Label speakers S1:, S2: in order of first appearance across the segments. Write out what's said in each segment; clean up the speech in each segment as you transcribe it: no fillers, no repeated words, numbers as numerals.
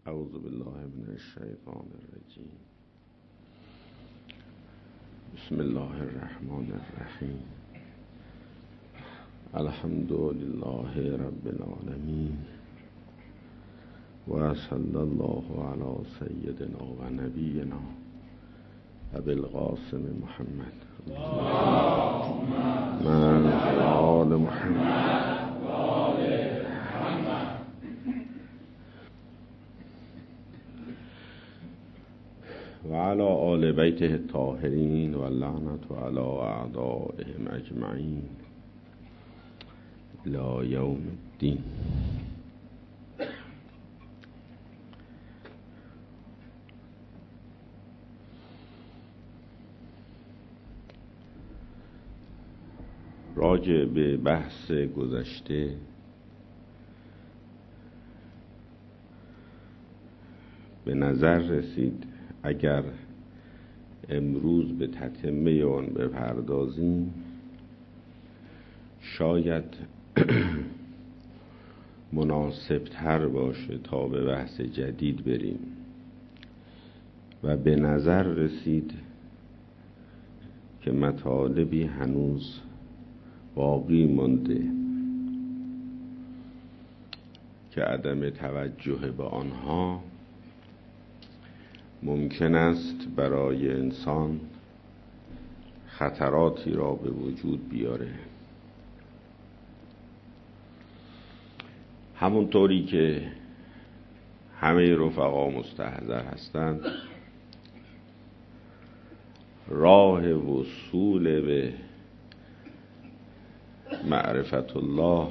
S1: اعوذ بالله من الشیطان الرجیم. بسم الله الرحمن الرحیم. الحمد لله رب العالمین و صلی الله علی سیدنا و نبینا ابی القاسم محمد من آل محمد و علی آل بیته الطاهرین و اللعنة علی اعدائهم اجمعین الی یوم الدین. راجع به بحث گذشته به نظر رسید اگر امروز به تتمه آن بپردازیم شاید مناسب تر باشه تا به بحث جدید بریم و به نظر رسید که مطالبی هنوز باقی مانده که عدم توجه به آنها ممکن است برای انسان خطراتی را به وجود بیاره. همونطوری که همه رفقا مستحضر هستند، راه وصول به معرفت الله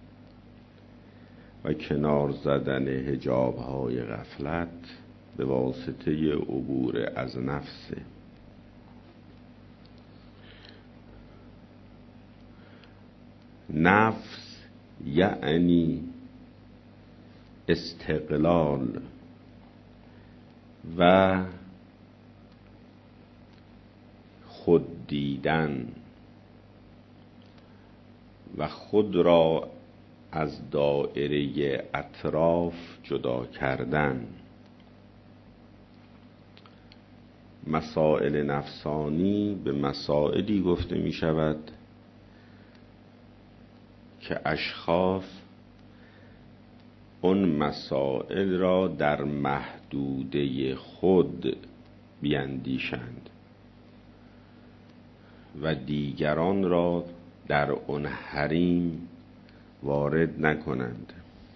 S1: و کنار زدن حجاب‌های غفلت به واسطه عبور از نفسه. نفس یعنی استقلال و خود دیدن و خود را از دایره اطراف جدا کردن. مسائل نفسانی به مسائلی گفته می شود که اشخاص اون مسائل را در محدوده خود بیندیشند و دیگران را در اون حریم وارد نکنند.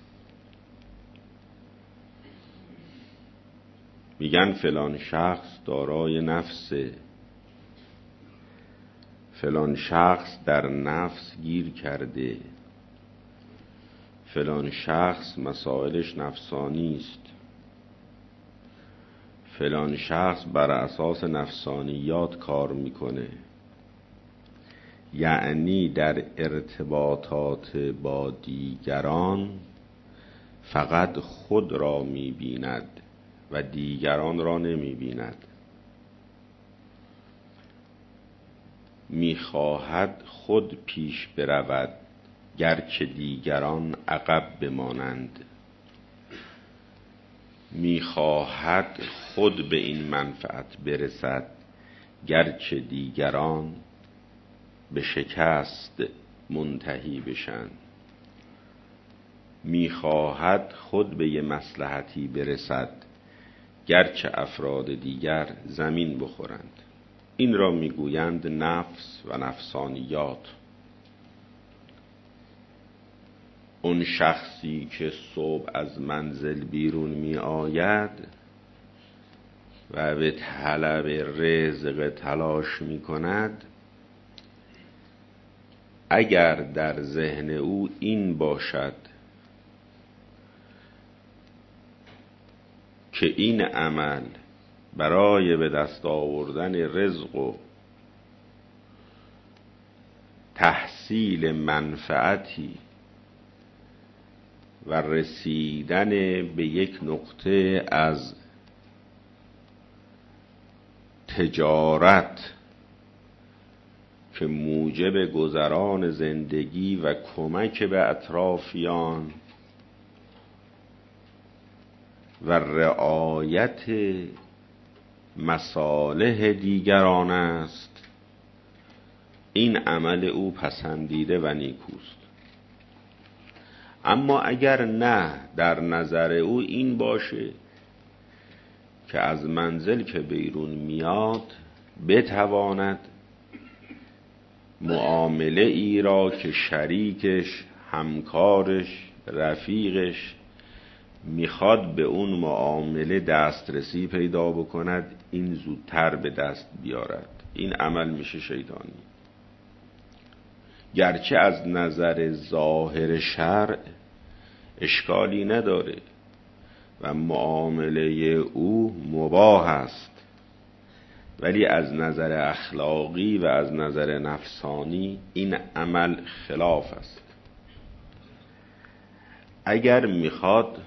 S1: میگن فلان شخص دارای نفسه، فلان شخص در نفس گیر کرده، فلان شخص مسائلش نفسانی است، فلان شخص بر اساس نفسانیات کار میکنه. یعنی در ارتباطات با دیگران فقط خود را میبیند و دیگران را نمیبیند. میخواهد خود پیش برود گرچه دیگران عقب بمانند. میخواهد خود به این منفعت برسد گرچه دیگران به شکست منتهی بشن. میخواهد خود به یه مصلحتی برسد گرچه افراد دیگر زمین بخورند. این را میگویند نفس و نفسانیات. اون شخصی که صبح از منزل بیرون می آید و به طلب رزق تلاش می کند، اگر در ذهن او این باشد که این عمل برای به دست آوردن رزق و تحصیل منفعتی و رسیدن به یک نقطه از تجارت که موجب گذران زندگی و کمک به اطرافیان و رعایت مصالح دیگران است، این عمل او پسندیده و نیکوست. اما اگر نه، در نظر او این باشه که از منزل که بیرون میاد بتواند معامله ای را که شریکش، همکارش، رفیقش میخواد به اون معامله دسترسی پیدا بکند، این زودتر به دست بیارد، این عمل میشه شیطانی. گرچه از نظر ظاهر شرع اشکالی نداره و معامله او مباح است، ولی از نظر اخلاقی و از نظر نفسانی این عمل خلاف است. اگر میخواد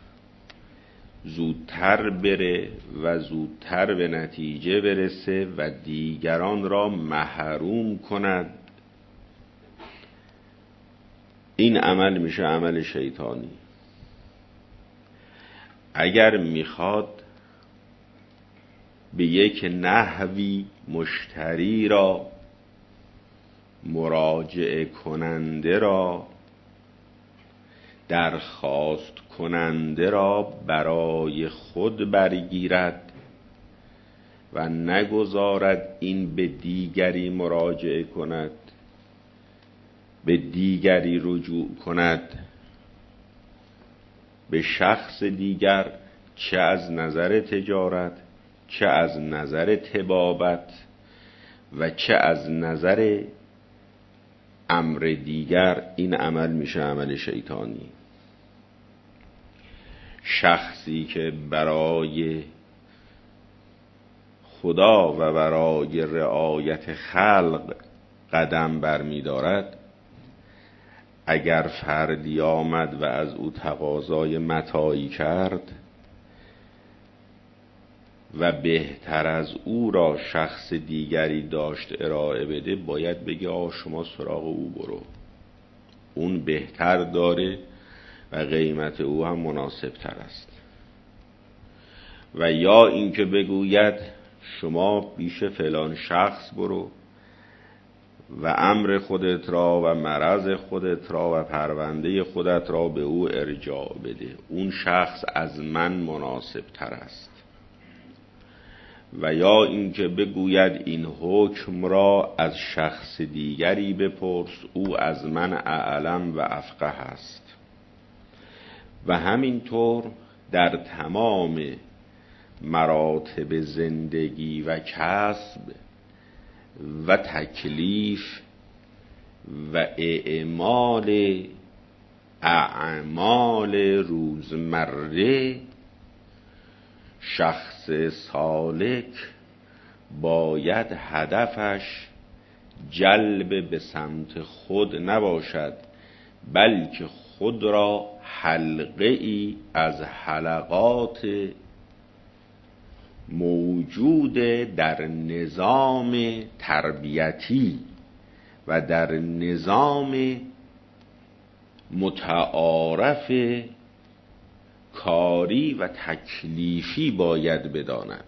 S1: زودتر بره و زودتر به نتیجه برسه و دیگران را محروم کند، این عمل میشه عمل شیطانی. اگر میخواد به یک نحوی مشتری را، مراجعه کننده را، درخواست کننده را برای خود برگیرد و نگذارد این به دیگری مراجعه کند، به دیگری رجوع کند، به شخص دیگر، چه از نظر تجارت، چه از نظر طبابت و چه از نظر امر دیگر، این عمل میشه عمل شیطانی. شخصی که برای خدا و برای رعایت خلق قدم برمی‌دارد، اگر فردی آمد و از او تقاضای متاعی کرد و بهتر از او را شخص دیگری داشت ارائه بده، باید بگه شما سراغ او برو، اون بهتر داره و قیمت او هم مناسب تر است. و یا اینکه بگوید شما پیش فلان شخص برو و امر خودت را و مرض خودت را و پرونده خودت را به او ارجاع بده، اون شخص از من مناسب تر است. و یا اینکه بگوید این حکم را از شخص دیگری بپرس، او از من اعلم و افقه است. و همینطور در تمام مراتب زندگی و کسب و تکلیف و اعمال روزمره، شخص سالک باید هدفش جلب به سمت خود نباشد، بلکه خود را حلقه ای از حلقات موجود در نظام تربیتی و در نظام متعارف کاری و تکلیفی باید بداند.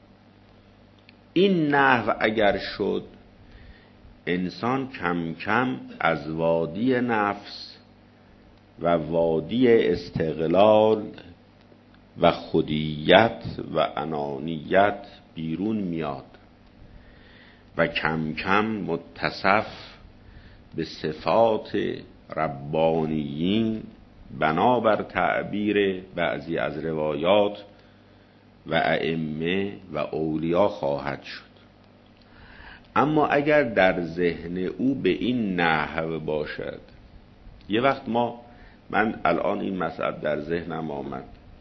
S1: این نحو اگر شد، انسان کم کم از وادی نفس و وادی استقلال و خودیت و انانیت بیرون میاد و کم کم متصف به صفات ربانیین بنابر تعبیر بعضی از روایات و ائمه و اولیا خواهد شد. اما اگر در ذهن او به این نحو باشد، یه وقت من الان این مسئله در ذهنم آمد،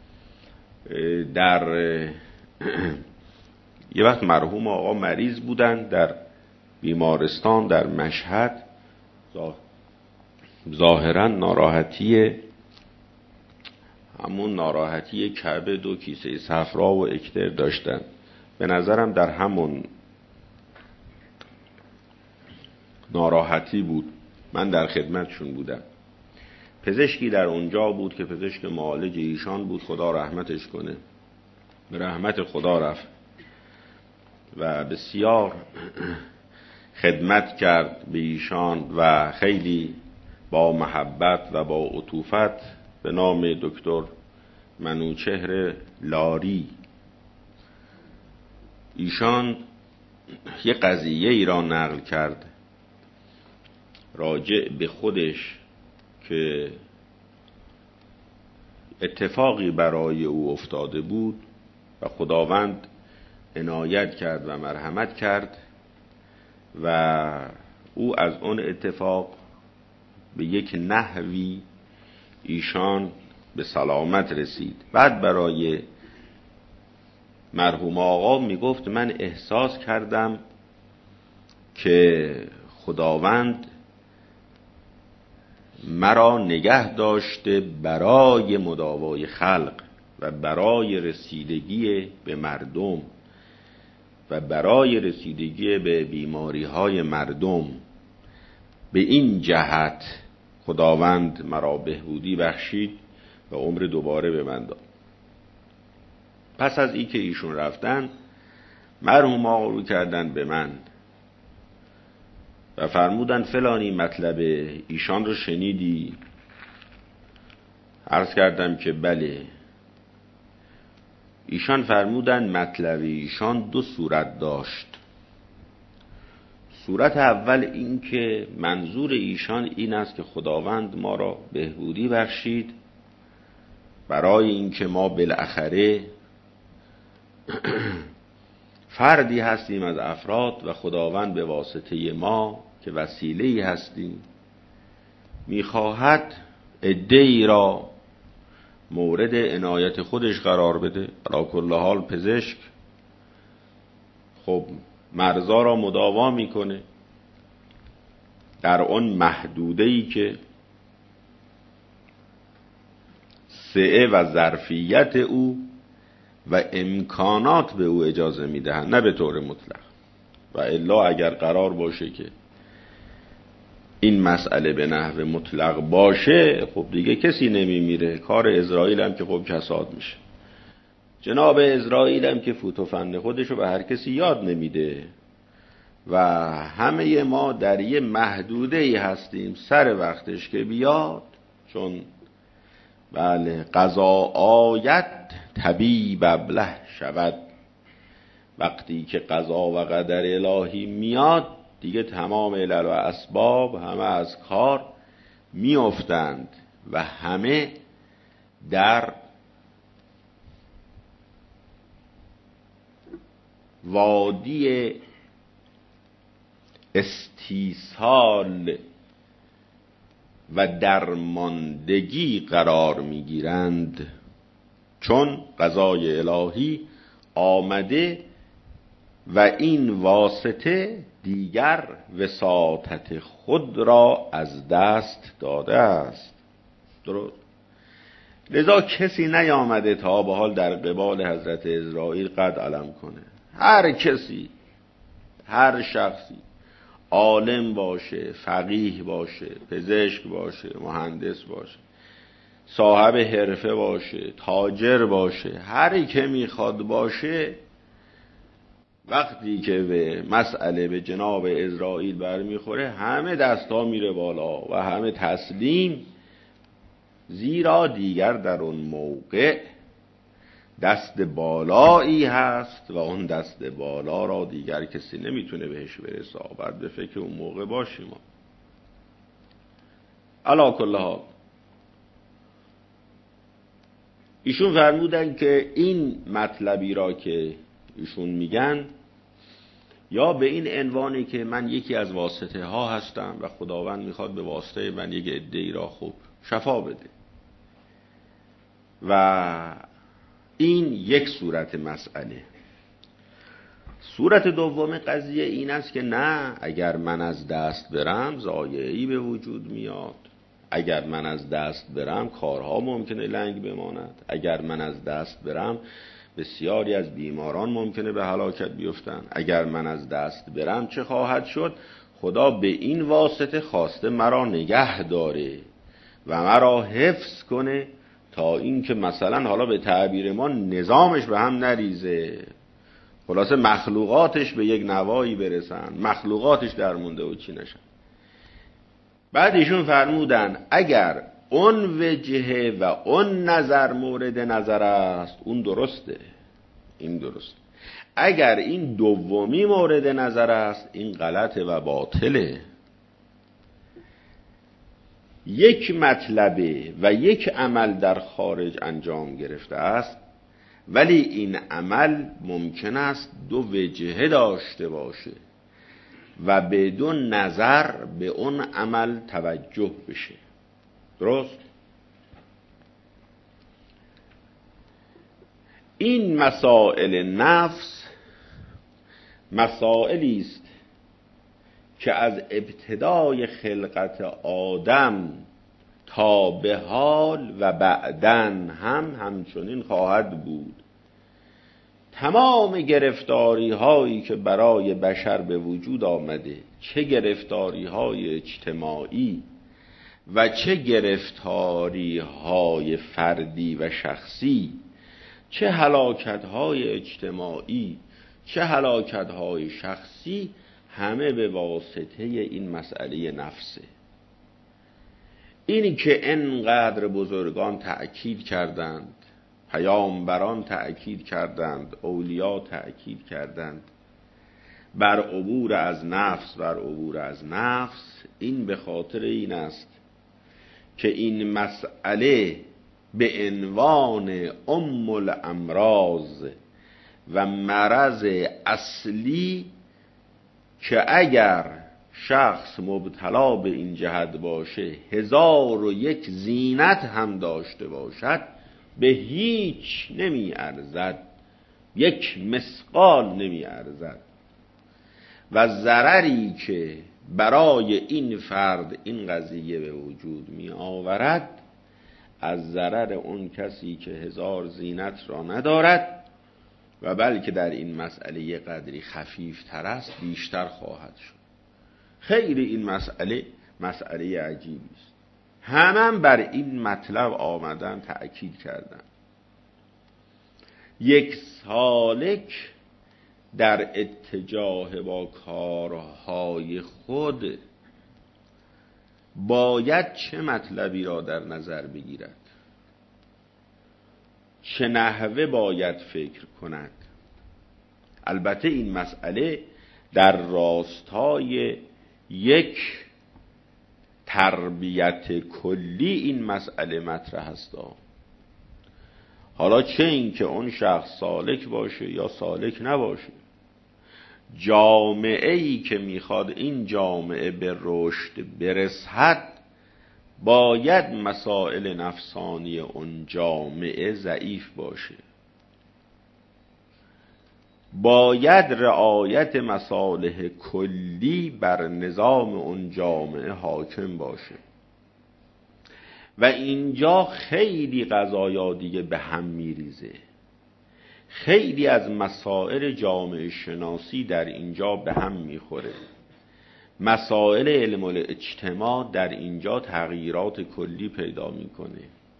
S1: یه وقت مرحوم آقا مریض بودن در بیمارستان در مشهد، ظاهرا همون ناراحتی کبد و کیسه صفرا و اکتر داشتن. به نظرم در همون ناراحتی بود، من در خدمتشون بودم. پزشکی در اونجا بود که پزشک معالج ایشان بود، خدا رحمتش کنه، به رحمت خدا رفت و بسیار خدمت کرد به ایشان و خیلی با محبت و با عطوفت، به نام دکتر منوچهر لاری. ایشان یه قضیه ای را نقل کرد راجع به خودش که اتفاقی برای او افتاده بود و خداوند عنایت کرد و مرحمت کرد و او از اون اتفاق به یک نحوی ایشان به سلامت رسید. بعد برای مرحوم آقا میگفت من احساس کردم که خداوند مرا نگه داشته برای مداوای خلق و برای رسیدگی به مردم و برای رسیدگی به بیماری های مردم. به این جهت خداوند مرا بهبودی بخشید و عمر دوباره به من داد. پس از این که ایشون رفتن، مرحوم آقا رو کردن به من و فرمودن فلانی مطلب ایشان رو شنیدی؟ عرض کردم که بله. ایشان فرمودن مطلب ایشان دو صورت داشت. صورت اول این که منظور ایشان این است که خداوند ما را بهبودی بخشید برای اینکه ما بالاخره فردی هستیم از افراد و خداوند به واسطه ما که وسیله‌ای هستیم میخواهد عده‌ای را مورد عنایت خودش قرار بده. علی کل حال پزشک خب مرضا را مداوا میکنه در اون محدوده‌ای که سعه و ظرفیت او و امکانات به او اجازه میدهند، نه به طور مطلق. و الا اگر قرار باشه که این مسئله به نحو مطلق باشه، خب دیگه کسی نمیمیره. کار اسرائیل هم که خب کساد میشه. جناب اسرائیل هم که فوت و فن خودشو به هر کسی یاد نمیده و همه ما در یه محدوده ای هستیم. سر وقتش که بیاد، چون بله قضا آید طبیب ابله شود، وقتی که قضا و قدر الهی میاد دیگه تمام علل و اسباب همه از کار میافتند و همه در وادی استیصال و درماندگی قرار میگیرند، چون قضای الهی آمده و این واسطه دیگر وساطت خود را از دست داده است. درست؟ لذا کسی نیامده تا به حال در قبال حضرت اسرائیل قد علم کنه. هر کسی، هر شخصی، عالم باشه، فقیه باشه، پزشک باشه، مهندس باشه، صاحب حرفه باشه، تاجر باشه، هری که میخواد باشه، وقتی که به مسئله به جناب اسرائیل برمیخوره همه دستا میره بالا و همه تسلیم، زیرا دیگر در اون موقع دست بالایی هست و اون دست بالا را دیگر کسی نمیتونه بهش برسه. بعد به فکر اون موقع باشیم. علا کل حال ایشون فرمودن که این مطلبی را که ایشون میگن یا به این عنوانی که من یکی از واسطه ها هستم و خداوند میخواد به واسطه من یک عده‌ای را خوب شفا بده، و این یک صورت مسئله. صورت دوم قضیه این است که نه، اگر من از دست برم ضایعه‌ای به وجود میاد، اگر من از دست برم کارها ممکنه لنگ بماند، اگر من از دست برم بسیاری از بیماران ممکنه به هلاکت بیفتند، اگر من از دست برم چه خواهد شد؟ خدا به این واسطه خواسته مرا نگه داره و مرا حفظ کنه تا اینکه مثلا حالا به تعبیر ما نظامش به هم نریزه، خلاصه مخلوقاتش به یک نوایی برسن، مخلوقاتش در مونده و چی نشن. بعد ایشون فرمودن اگر اون وجهه و اون نظر مورد نظر است اون درسته، این درست. اگر این دومی مورد نظر است این غلطه و باطله. یک مطلبه و یک عمل در خارج انجام گرفته است، ولی این عمل ممکن است دو وجهه داشته باشه و بدون نظر به اون عمل توجه بشه. درست؟ این مسائل نفس مسائلی است که از ابتدای خلقت آدم تا به حال و بعدن هم همچنین خواهد بود. تمام گرفتاری هایی که برای بشر به وجود آمده، چه گرفتاری های اجتماعی و چه گرفتاری های فردی و شخصی، چه هلاکت های اجتماعی چه هلاکت های شخصی، همه به واسطه این مسئله نفسه. اینی که انقدر بزرگان تأکید کردند، پیامبران تأکید کردند، اولیا تأکید کردند بر عبور از نفس، بر عبور از نفس، این به خاطر این است که این مسئله به عنوان ام الامراض و مرض اصلی که اگر شخص مبتلا به این جهت باشه 1001 زینت هم داشته باشد به هیچ نمی ارزد، یک مثقال نمی ارزد و ضرری که برای این فرد این قضیه به وجود می آورد از ضرر اون کسی که 1000 زینت را ندارد و بلکه در این مسئله یه قدری خفیف تر است بیشتر خواهد شد. خیلی این مسئله عجیبی است. همه بر این مطلب آمدن تأکید کردن. یک سالک در اتجاه با کارهای خود باید چه مطلبی را در نظر بگیرد، چه نحوه باید فکر کند. البته این مسئله در راستای یک تربیت کلی این مسئله مطرح است. حالا چه این که اون شخص سالک باشه یا سالک نباشه، جامعه ای که میخواد این جامعه به رشد برسد باید مسائل نفسانی اون جامعه ضعیف باشه، باید رعایت مصالح کلی بر نظام اون جامعه حاکم باشه. و اینجا خیلی قضایا دیگه به هم میریزه، خیلی از مسائل جامعه شناسی در اینجا به هم میخوره. مسائل علم الاجتماع در اینجا تغییرات کلی پیدا میکنه.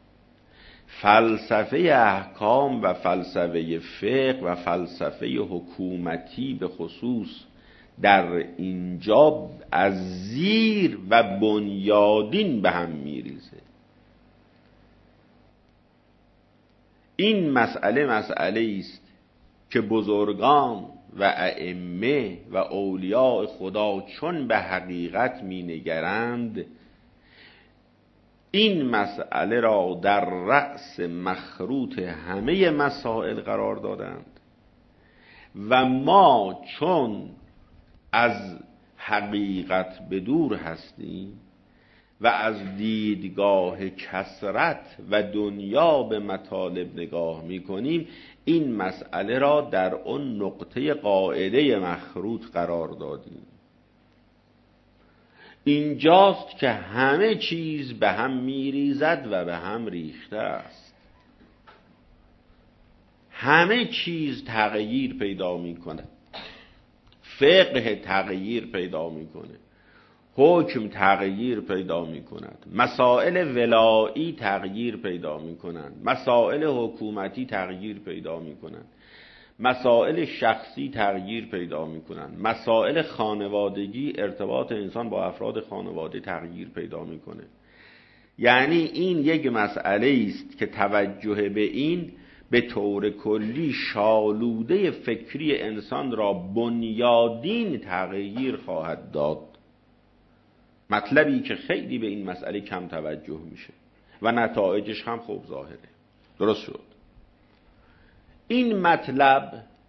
S1: فلسفه احکام و فلسفه فقه و فلسفه حکومتی به خصوص در اینجا از زیر و بنیادین به هم میریزه. این مسئله است که بزرگان و ائمه و اولیاء خدا چون به حقیقت می نگرند این مسئله را در رأس مخروط همه مسائل قرار دادند و ما چون از حقیقت به دور هستیم و از دیدگاه کثرت و دنیا به مطالب نگاه می‌کنیم این مسئله را در اون نقطه قاعده مخروط قرار دادیم. اینجاست که همه چیز به هم میریزد و به هم ریخته است. همه چیز تغییر پیدا میکنه، فقه تغییر پیدا میکنه، حکم تغییر پیدا می کند، مسائل ولایی تغییر پیدا می کنند، مسائل حکومتی تغییر پیدا می کنند، مسائل شخصی تغییر پیدا می کنند، مسائل خانوادگی، ارتباط انسان با افراد خانواده تغییر پیدا می کنه. یعنی این یک مسئله است که توجه به این به طور کلی شالوده فکری انسان را بنیادین تغییر خواهد داد. مطلبی که خیلی به این مسئله کم توجه میشه و نتایجش هم خوب ظاهره. درست شد. این مطلب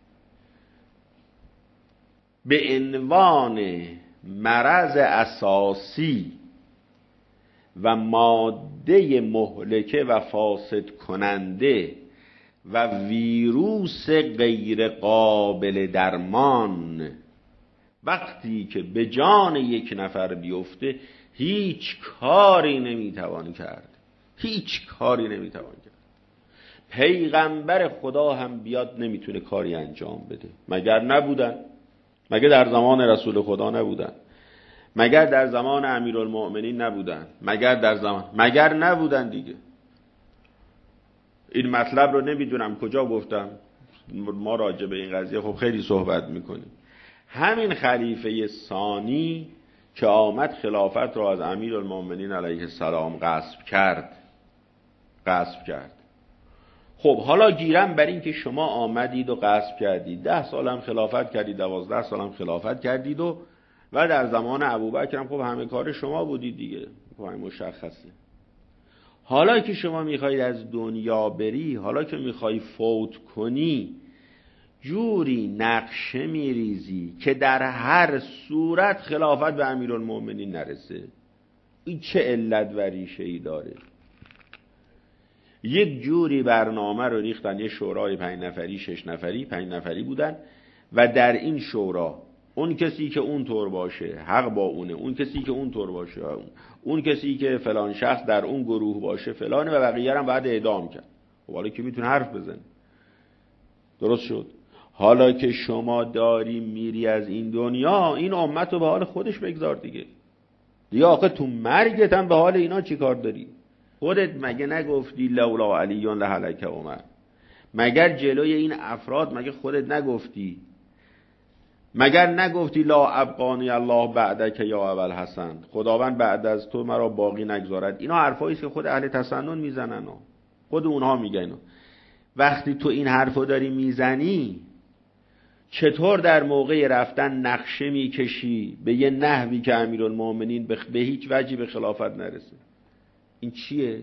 S1: به عنوان مرض اساسی و ماده مهلکه و فاسد کننده و ویروس غیر قابل درمان وقتی که به جان یک نفر بیفته هیچ کاری نمیتوان کرد، هیچ کاری نمیتوان کرد. پیغمبر خدا هم بیاد نمیتونه کاری انجام بده. مگر نبودن؟ مگر در زمان رسول خدا نبودن؟ مگر در زمان امیرالمؤمنین نبودن؟ مگر نبودن دیگه. این مطلب رو نمیدونم کجا گفتم، ما راجع به این قضیه خب خیلی صحبت میکنیم. همین خلیفه ثانی که آمد خلافت را از امیرالمؤمنین علیه السلام غصب کرد. خب حالا گیرم بر این که شما آمدید و غصب کردید، 10 سال هم خلافت کردید، 12 سال هم خلافت کردید و در زمان ابوبکر هم خب همه کار شما بودید دیگه، خب مشخصه. حالا که شما میخواید از دنیا بری، حالا که میخوای فوت کنی، جوری نقشه میریزی که در هر صورت خلافت به امیرالمؤمنین نرسه. این چه علت و ریشه ای داره؟ یک جوری برنامه رو ریختن، یه شورای 5 نفری 6 نفری 5 نفری بودن و در این شورا اون کسی که اون طور باشه حق با اونه، اون کسی که اون طور باشه اون کسی که فلان شخص در اون گروه باشه فلانه و بقیه هم بعد اعدام کرد. خب حالا که میتونه حرف بزنه. درست شد. حالا که شما داری میری از این دنیا، این امت رو به حال خودش بگذار دیگه آخه تو مرگت هم به حال اینا چی کار داری؟ خودت مگه نگفتی لولا علی لهلک عمر؟ مگر جلوی این افراد مگه خودت نگفتی؟ مگر نگفتی لا ابقانی الله بعدک یا ابوالحسن، خداوند بعد از تو مرا باقی نگذارد؟ اینا حرفایی است که خود اهل تسنن میزنن، خود اونها میگن. وقتی تو این حرفو داری میزنی، چطور در موقع رفتن نقشه میکشی به یه نحوی که امیرالمؤمنین به هیچ وجهی به خلافت نرسه؟ این چیه؟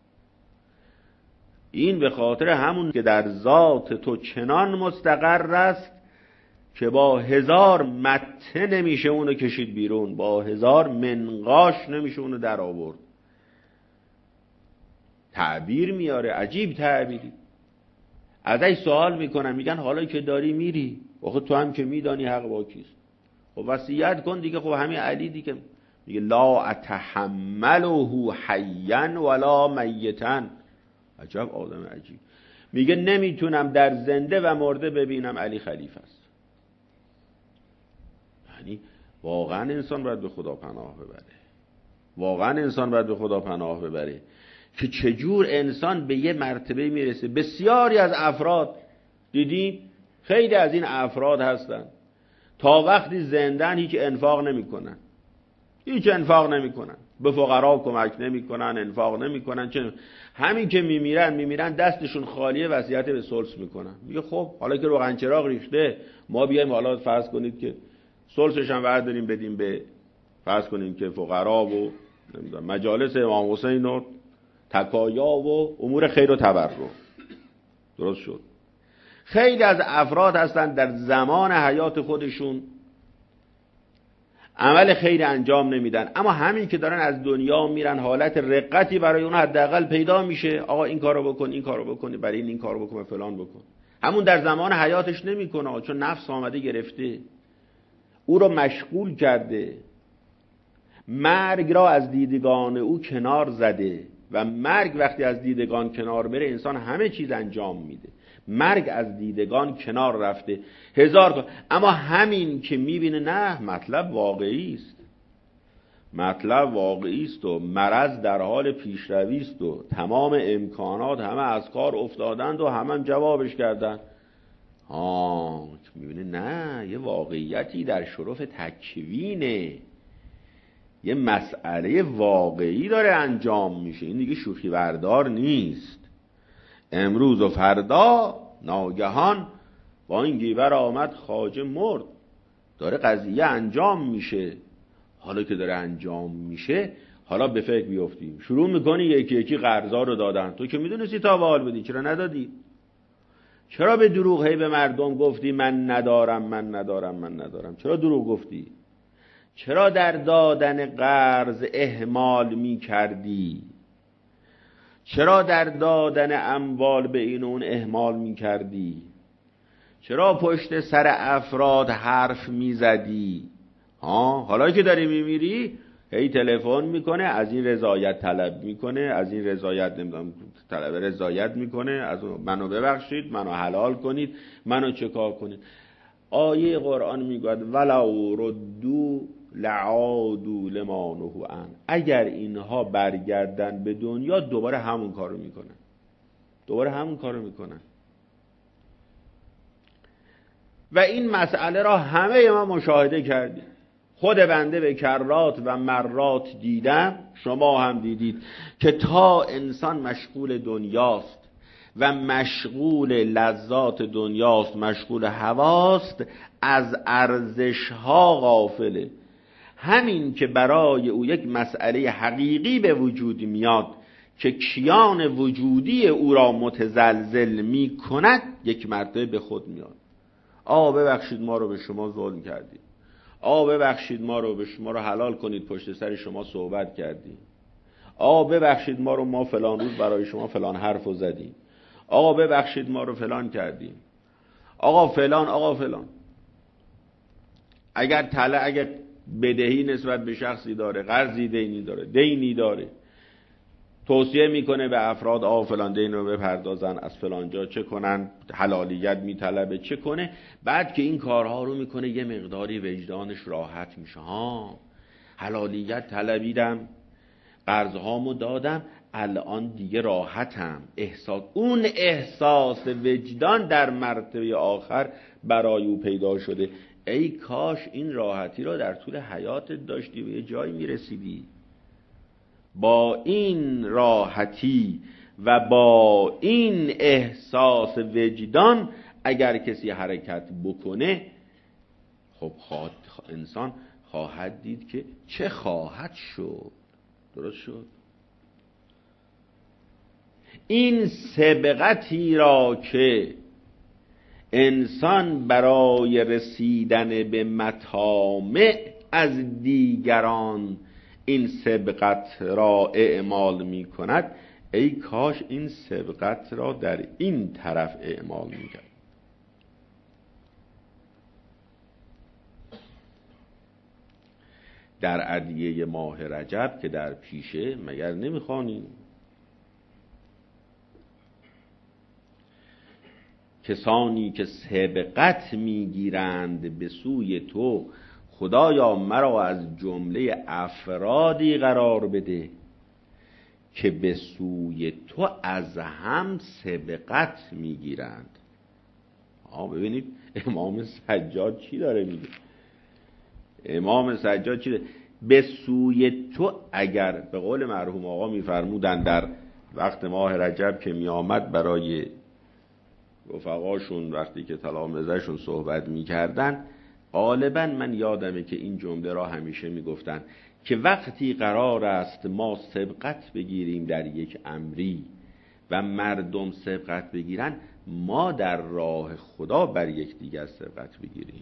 S1: این به خاطر همون که در ذات تو چنان مستقر است که با 1000 مته نمیشه اونو کشید بیرون، با 1000 منقاش نمیشه اونو در آورد. تعبیر میاره، عجیب تعبیری. ازش سوال میکنن، میگن حالا که داری میری، آخه تو هم که میدانی حق با کیست، خب وصیت کن دیگه. خب همین علی دیگه میگه لا اتحمله حیا ولا میتا. عجب آدم عجیب. میگه نمیتونم در زنده و مرده ببینم علی خلیفه است. یعنی واقعا انسان باید به خدا پناه ببره. که چجور انسان به یه مرتبه میرسه. بسیاری از افراد دیدین، خیلی از این افراد هستن تا وقتی زندن هیچ انفاق نمیکنن، به فقرا کمک نمیکنن، انفاق نمیکنن. چه همین که میمیرن دستشون خالیه، وصیت به ثلث میکنن. میگه خب حالا که روغن چراغ ریخته، ما بیایم حالا فرض کنید که ثلثش هم برداریم بدیم به فرض کنیم که فقرا و مجالس امام حسین و تکایا و امور خیر و تبرک. درست شد. خیلی از افراد هستن در زمان حیات خودشون عمل خیر انجام نمیدن، اما همین که دارن از دنیا میرن حالت رقتی برای اون حداقل پیدا میشه. آقا این کارو بکن، این کارو بکن، برای این کارو بکن، فلان بکن. همون در زمان حیاتش نمیکنه، چون نفس آمده گرفته، او رو مشغول کرده، مرگ را از دیدگان او کنار زده. و مرگ وقتی از دیدگان کنار بره، انسان همه چیز انجام میده. مرگ از دیدگان کنار رفته، 1000 تا. اما همین که میبینه نه، مطلب واقعی است، مطلب واقعی است و مرض در حال پیشروی است و تمام امکانات همه از کار افتادند و همه جوابش کردند. میبینه نه، یه واقعیتی در شرف تکوینه، یه مسئله واقعی داره انجام میشه، این دیگه شوخی بردار نیست. امروز و فردا ناگهان با این گیبر آمد خواجه مرد، داره قضیه انجام میشه. حالا که داره انجام میشه، حالا به فکر بیفتیم. شروع میکنی یکی یکی قرضا رو دادن. تو که میدونستی تا حال بدی، چرا ندادی؟ چرا به دروغ هی به مردم گفتی من ندارم؟ چرا دروغ گفتی؟ چرا در دادن قرض اهمال میکردی؟ چرا در دادن اموال به این اون اهمال میکردی؟ چرا پشت سر افراد حرف میزدی؟ حالا که داری میمیری هی تلفن میکنه، از این رضایت طلب میکنه، از این رضایت نمیدونم طلب رضایت میکنه، از منو ببخشید، منو حلال کنید، منو چکار کنید. آیه قرآن میگوید ولو ردوا لعادوا لما نهوا عنه. اگر اینها برگردن به دنیا دوباره همون کارو میکنن. و این مسئله را همه ما مشاهده کردیم. خود بنده به کرات و مرات دیدم، شما هم دیدید که تا انسان مشغول دنیاست و مشغول لذات دنیاست، مشغول هواست، از ارزش‌ها غافله. همین که برای او یک مسئله حقیقی به وجود میاد که کیان وجودی او را متزلزل می کند، یک مرتبه به خود میاد. ببخشید ما رو به شما ظلم کردیم، ببخشید ما رو حلال کنید، پشت سر شما صحبت کردیم، ببخشید ما فلان روز برای شما فلان حرفو زدیم، ببخشید ما رو فلان کردیم، فلان. اگر بدهی نسبت به شخصی داره، قرضی دینی داره، توصیه میکنه به افراد فلان دین رو بپردازن، از فلان جا چه کنن، حلالیت میطلبه چه کنه. بعد که این کارها رو میکنه یه مقداری وجدانش راحت میشه. حلالیت طلبیدم، قرضهامو دادم، الان دیگه راحتم. اون احساس وجدان در مرتبه آخر برای او پیدا شده. ای کاش این راحتی رو در طول حیاتت داشتی و یه جایی میرسیدی. با این راحتی و با این احساس وجدان اگر کسی حرکت بکنه، خب انسان خواهد دید که چه خواهد شد. درست شد؟ این سبقتی را که انسان برای رسیدن به مطامع از دیگران این سبقت را اعمال می کند، ای کاش این سبقت را در این طرف اعمال می کرد. در ادعیه ماه رجب که در پیشه مگر نمیخوانیم کسانی که سبقت میگیرند به سوی تو، خدایا مرا از جمله افرادی قرار بده که به سوی تو از هم سبقت میگیرند. ببینید امام سجاد چی داره میگه؟ امام سجاد چی داره؟ به سوی تو، اگر به قول مرحوم آقا میفرمودن در وقت ماه رجب که میآمد برای رفقاشون وقتی که تلامذه‌شون صحبت میکردن، غالبا من یادمه که این جمله را همیشه میگفتن که وقتی قرار است ما سبقت بگیریم در یک امری و مردم سبقت بگیرن، ما در راه خدا بر یکدیگر سبقت بگیریم.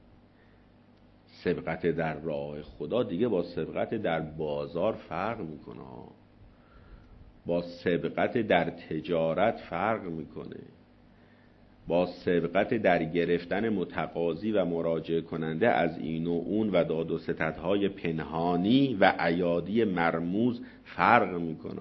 S1: سبقت در راه خدا دیگه با سبقت در بازار فرق میکنه، با سبقت در تجارت فرق میکنه، با سبقت در گرفتن متقاضی و مراجعه کننده از این و اون و داد و ستدهای پنهانی و عیادی مرموز فرق میکنه.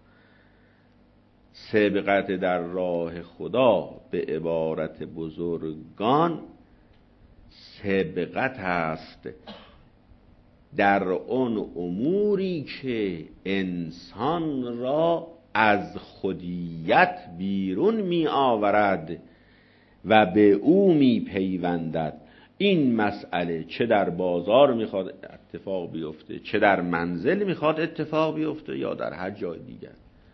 S1: سبقت در راه خدا به عبارت بزرگان سبقت است در اون اموری که انسان را از خودیت بیرون می آورد و به او می پیوندد. این مسئله چه در بازار میخواد اتفاق بیفته، چه در منزل میخواد اتفاق بیفته، یا در هر جای دیگر.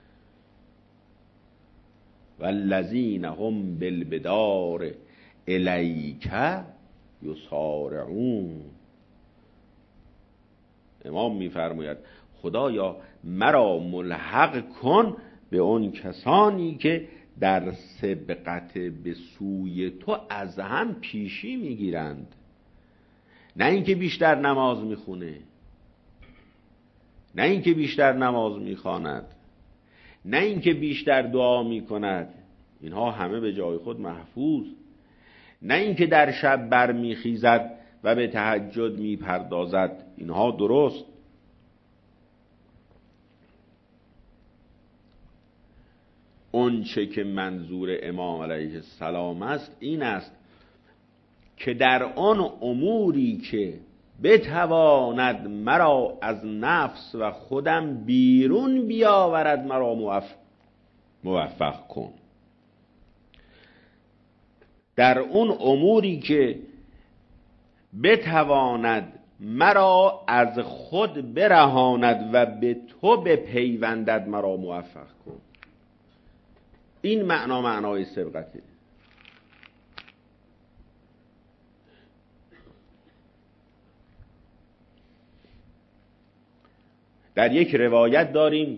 S1: والذین هم بالبدار الیک یسارعون. امام میفرماید خدایا مرا ملحق کن به اون کسانی که در سبقت به سوی تو از هم پیشی میگیرند. نه اینکه بیشتر نماز میخونه، نه اینکه بیشتر نماز میخواند، نه اینکه بیشتر دعا میکند، اینها همه به جای خود محفوظ. نه اینکه در شب برمیخیزد و به تهجد میپردازد، اینها درست. اون چه که منظور امام علیه السلام است این است که در آن اموری که بتواند مرا از نفس و خودم بیرون بیاورد مرا موفق کن. در اون اموری که بتواند مرا از خود برهاند و به تو بپیوندد مرا موفق کن. این معنای سبقته. در یک روایت داریم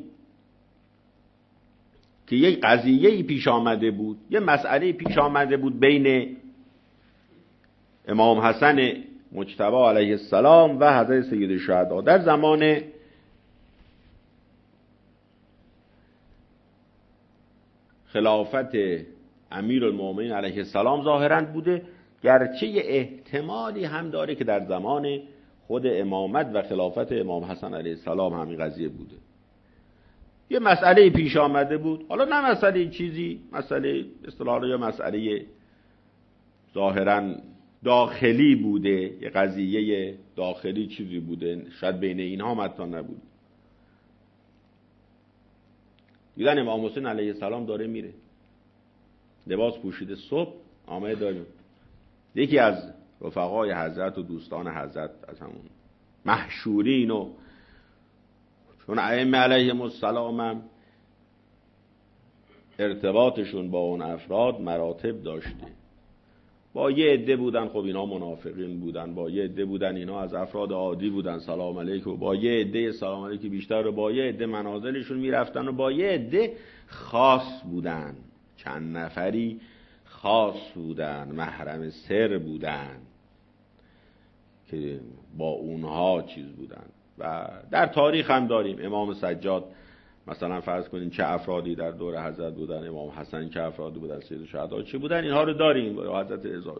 S1: که یک قضیه‌ای پیش آمده بود، یه مسئله پیش آمده بود بین امام حسن مجتبی علیه السلام و حضرت سید الشهدا در زمان خلافت امیرالمومنین علیه السلام ظاهراً بوده، گرچه احتمالی هم داره که در زمان خود امامت و خلافت امام حسن علیه السلام همین قضیه بوده. یه مسئله پیش آمده بود، حالا نه مسئله چیزی، مسئله اصطلاحاً یا مسئله ظاهراً داخلی بوده، یه قضیه داخلی چیزی بوده، شاید بین اینها مطمئن نبود. دیدن امام حسین علیه السلام داره میره، لباس پوشیده، صبح آمده داریم. یکی از رفقای حضرت و دوستان حضرت از همون محشورین و چون ائمه علیهم السلام هم ارتباطشون با اون افراد مراتب داشته، با یه عده بودن خب اینا منافقین بودن، با یه عده بودن اینا از افراد عادی بودن سلام علیکم، با یه عده سلام علیکم بیشتر، و با یه عده منازلشون میرفتن، و با یه عده خاص بودن، چند نفری خاص بودن، محرم سر بودن که با اونها چیز بودن. و در تاریخ هم داریم امام سجاد مثلا فرض کنین چه افرادی در دور حضرت بودن، امام حسن چه افرادی بودن، سید الشهدا چه بودن، اینها رو داریم با حضرت رضا.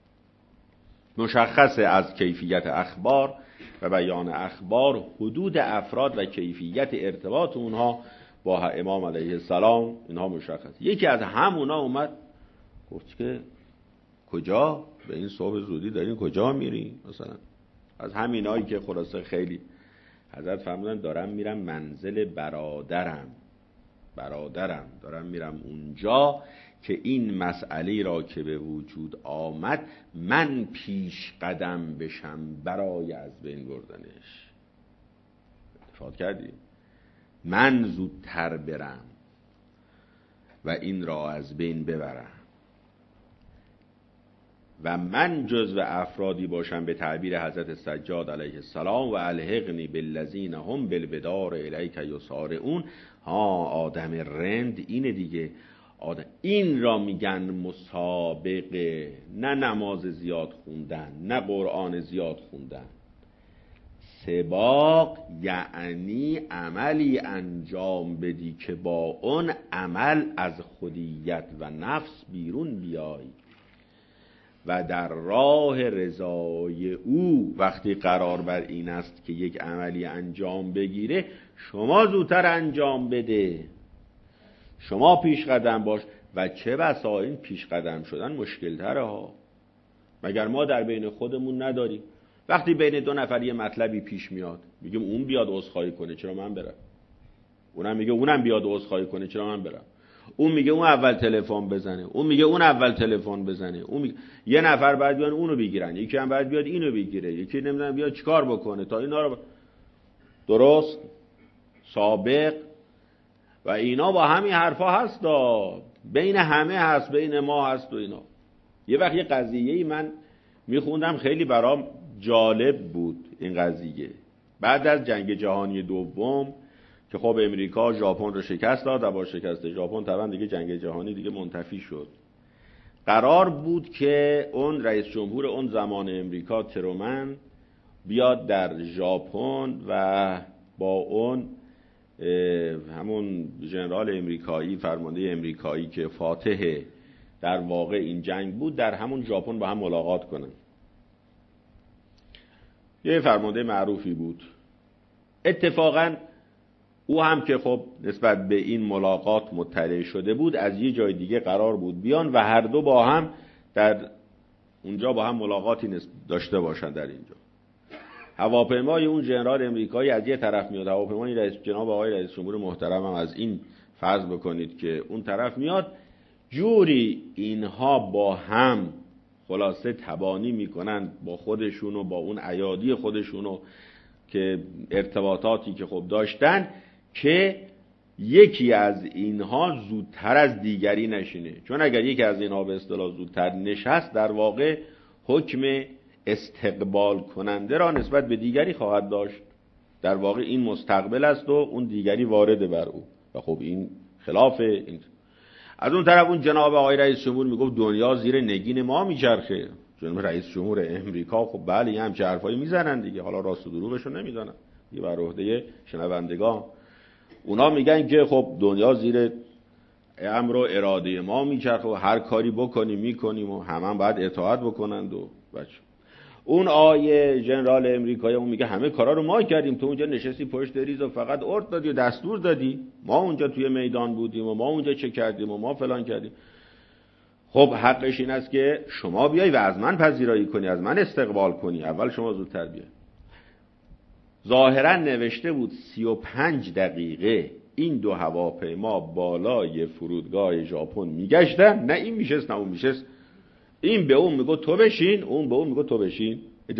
S1: مشخصه از کیفیت اخبار و بیان اخبار حدود افراد و کیفیت ارتباط اونها با امام علیه السلام اینها مشخصه. یکی از همونا اومد گفت که کجا به این صبح زودی دارین کجا میری؟ مثلا از همینایی که خلاصه خیلی حضرت فرمودن دارم میرم منزل برادرم دارم میرم اونجا که این مسئله را که به وجود آمد من پیش قدم بشم برای از بین بردنش. اتفاق کردی؟ من زودتر برم و این را از بین ببرم و من جزو افرادی باشم به تعبیر حضرت سجاد علیه السلام و الحقنی بالذین هم بالبدار الیک یسارعون. آدم رند اینه دیگه، این را میگن مسابقه، نه نماز زیاد خوندن، نه قرآن زیاد خوندن. سباق یعنی عملی انجام بدی که با اون عمل از خودیت و نفس بیرون بیایی و در راه رضای او وقتی قرار بر این است که یک عملی انجام بگیره، شما زودتر انجام بده، شما پیش قدم باش. و چه بسا این پیش قدم شدن مشکل تره ها، مگر ما در بین خودمون نداریم؟ وقتی بین دو نفر یه مطلبی پیش میاد، میگیم اون بیاد عذرخواهی کنه چرا من برم، اونم میگه اونم بیاد عذرخواهی کنه چرا من برم، اون میگه اون اول تلفن بزنه، اون میگه اون اول تلفن بزنه، اون میگه یه نفر بعد بیان اونو بگیرن، یکی هم بعد بیاد اینو بگیره، یکی نمیدونم بیاد چیکار بکنه تا اینا رو درست سابق و اینا با همین حرفا هست بین همه هست، بین ما هست و اینا. یه وقت یه قضیه‌ای من میخوندم خیلی برام جالب بود این قضیه. بعد از جنگ جهانی دوم که خب امریکا ژاپن رو شکست داد و با شکست ژاپن طبعا دیگه جنگ جهانی دیگه منتفی شد. قرار بود که اون رئیس جمهور اون زمان امریکا ترومن بیاد در ژاپن و با اون همون ژنرال امریکایی، فرمانده امریکایی که فاتح در واقع این جنگ بود، در همون ژاپن با هم ملاقات کنن. یه فرمانده معروفی بود. اتفاقا او هم که خب نسبت به این ملاقات مطلع شده بود، از یه جای دیگه قرار بود بیان و هر دو با هم در اونجا با هم ملاقاتی داشته باشن. در اینجا هواپیمای اون ژنرال امریکایی از یه طرف میاد، هواپیمای جناب آقای رئیس جمهور محترم هم از این فرض بکنید که اون طرف میاد. جوری اینها با هم خلاصه تبانی میکنن با خودشون و با اون ایادی خودشون و که ارتباطاتی که خب داشتن که یکی از اینها زودتر از دیگری نشینه، چون اگر یکی از اینها به اصطلاح زودتر نشست در واقع حکم استقبال کننده را نسبت به دیگری خواهد داشت. در واقع این مستقبل است و اون دیگری وارد بر او و خب این خلاف این. از اون طرف اون جناب آقای رئیس جمهور میگفت دنیا زیر نگین ما میچرخه. جناب رئیس جمهور امریکا خب بله یه همچه حرفایی میزنن دیگه، حالا راست و دروغشو نمیدونن، یه بر عهده شنوندگان. اونا میگن که خب دنیا زیر امر و اراده ما میچرخه و هر کاری بکنیم میکنیم و همه باید اطاعت بکنند و بچه. اون آیه ژنرال امریکایی اون میگه همه کارا رو ما کردیم، تو اونجا نشستی پشت ریز و فقط ارد دادی و دستور دادی، ما اونجا توی میدان بودیم و ما اونجا چه کردیم و ما فلان کردیم. خب حقش این است که شما بیای و از من پذیرایی کنی، از من استقبال کنی، اول شما زودتر بیای. ظاهرا نوشته بود 35 دقیقه این دو هواپیما بالای فرودگاه ژاپن میگشتن، نه این میشست نه اون میشست، این به اون میگه تو بشین، اون به اون میگه تو بشین.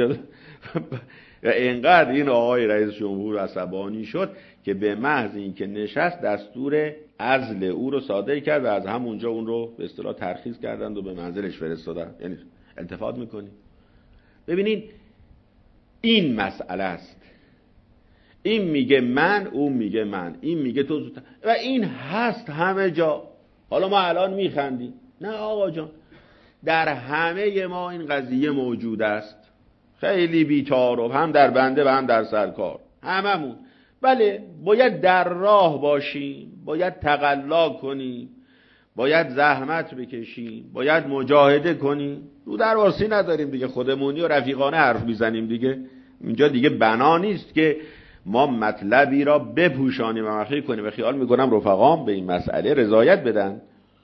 S1: و اینقدر این آقای رئیس جمهور عصبانی شد که به محض اینکه نشست دستور عزل او رو صادر کرد و از همونجا اون رو به اصطلاح ترخیص کردند و به منزلش فرستادن. یعنی التفات میکنی. ببینین این مسئله است. این میگه من، اون میگه من، این میگه تو زودتر، و این هست همه جا. حالا ما الان میخندیم، نه آقا جان، در همه ما این قضیه موجود است. خیلی بی‌تعارف، هم در بنده و هم در سرکار، هممون. بله باید در راه باشیم، باید تقلا کنیم، باید زحمت بکشیم، باید مجاهده کنیم. رو درواسی نداریم دیگه، خودمونی و رفیقانه حرف میزنیم دیگه. اینجا دیگه بنا نیست که ما مطلبی را بپوشانیم و مخفی کنیم و خیال میکنم رفقام به این مسئله رضایت بدن.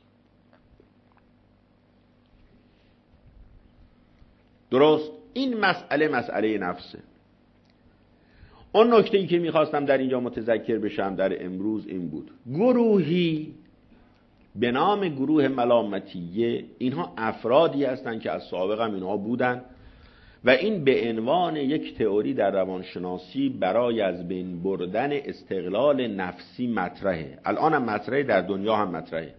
S1: درست، این مسئله نفسه. اون نکته‌ای که میخواستم در اینجا متذکر بشم در امروز این بود: گروهی به نام گروه ملامتیه، اینها افرادی هستند که از سابق هم اینها بودن و این به عنوان یک تئوری در روانشناسی برای از بین بردن استقلال نفسی مطرحه. الان هم مطرحه، در دنیا هم مطرحه.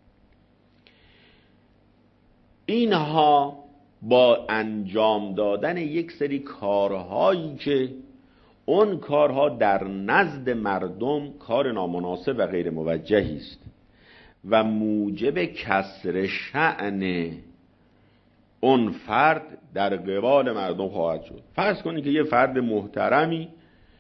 S1: اینها با انجام دادن یک سری کارهایی که اون کارها در نزد مردم کار نامناسب و غیر موجهی است و موجب کسر شأن اون فرد در قبال مردم خواهد شد. فرض کنید که یه فرد محترمی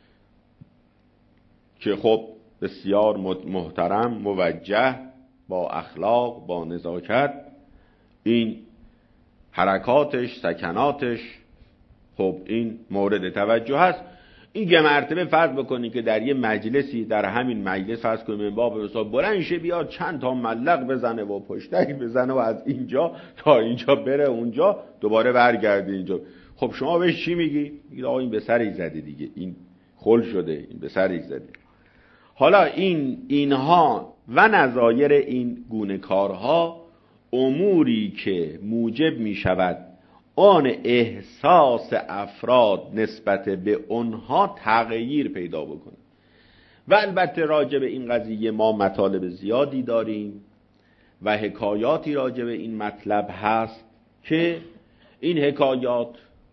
S1: که خب بسیار محترم، موجه، با اخلاق، با نزاکت، این حرکاتش، سکناتش خب این مورد توجه هست. این یه مرتبه فرض بکنی که در یه مجلسی، در همین مجلس فرض کنیم من باب حساب بلند شه بیاد چند تا ملق بزنه و پشتک بزنه و از اینجا تا اینجا بره اونجا دوباره برگرده اینجا. خب شما بهش چی میگی؟ میگید آقا این به سرش زده دیگه، این خل شده، این به سرش زده. حالا اینها و نظایر این گونه کارها اموری که موجب می شود آن احساس افراد نسبت به اونها تغییر پیدا بکنه. و البته راجع به این قضیه ما مطالب زیادی داریم و حکایاتی راجع به این مطلب هست که این حکایات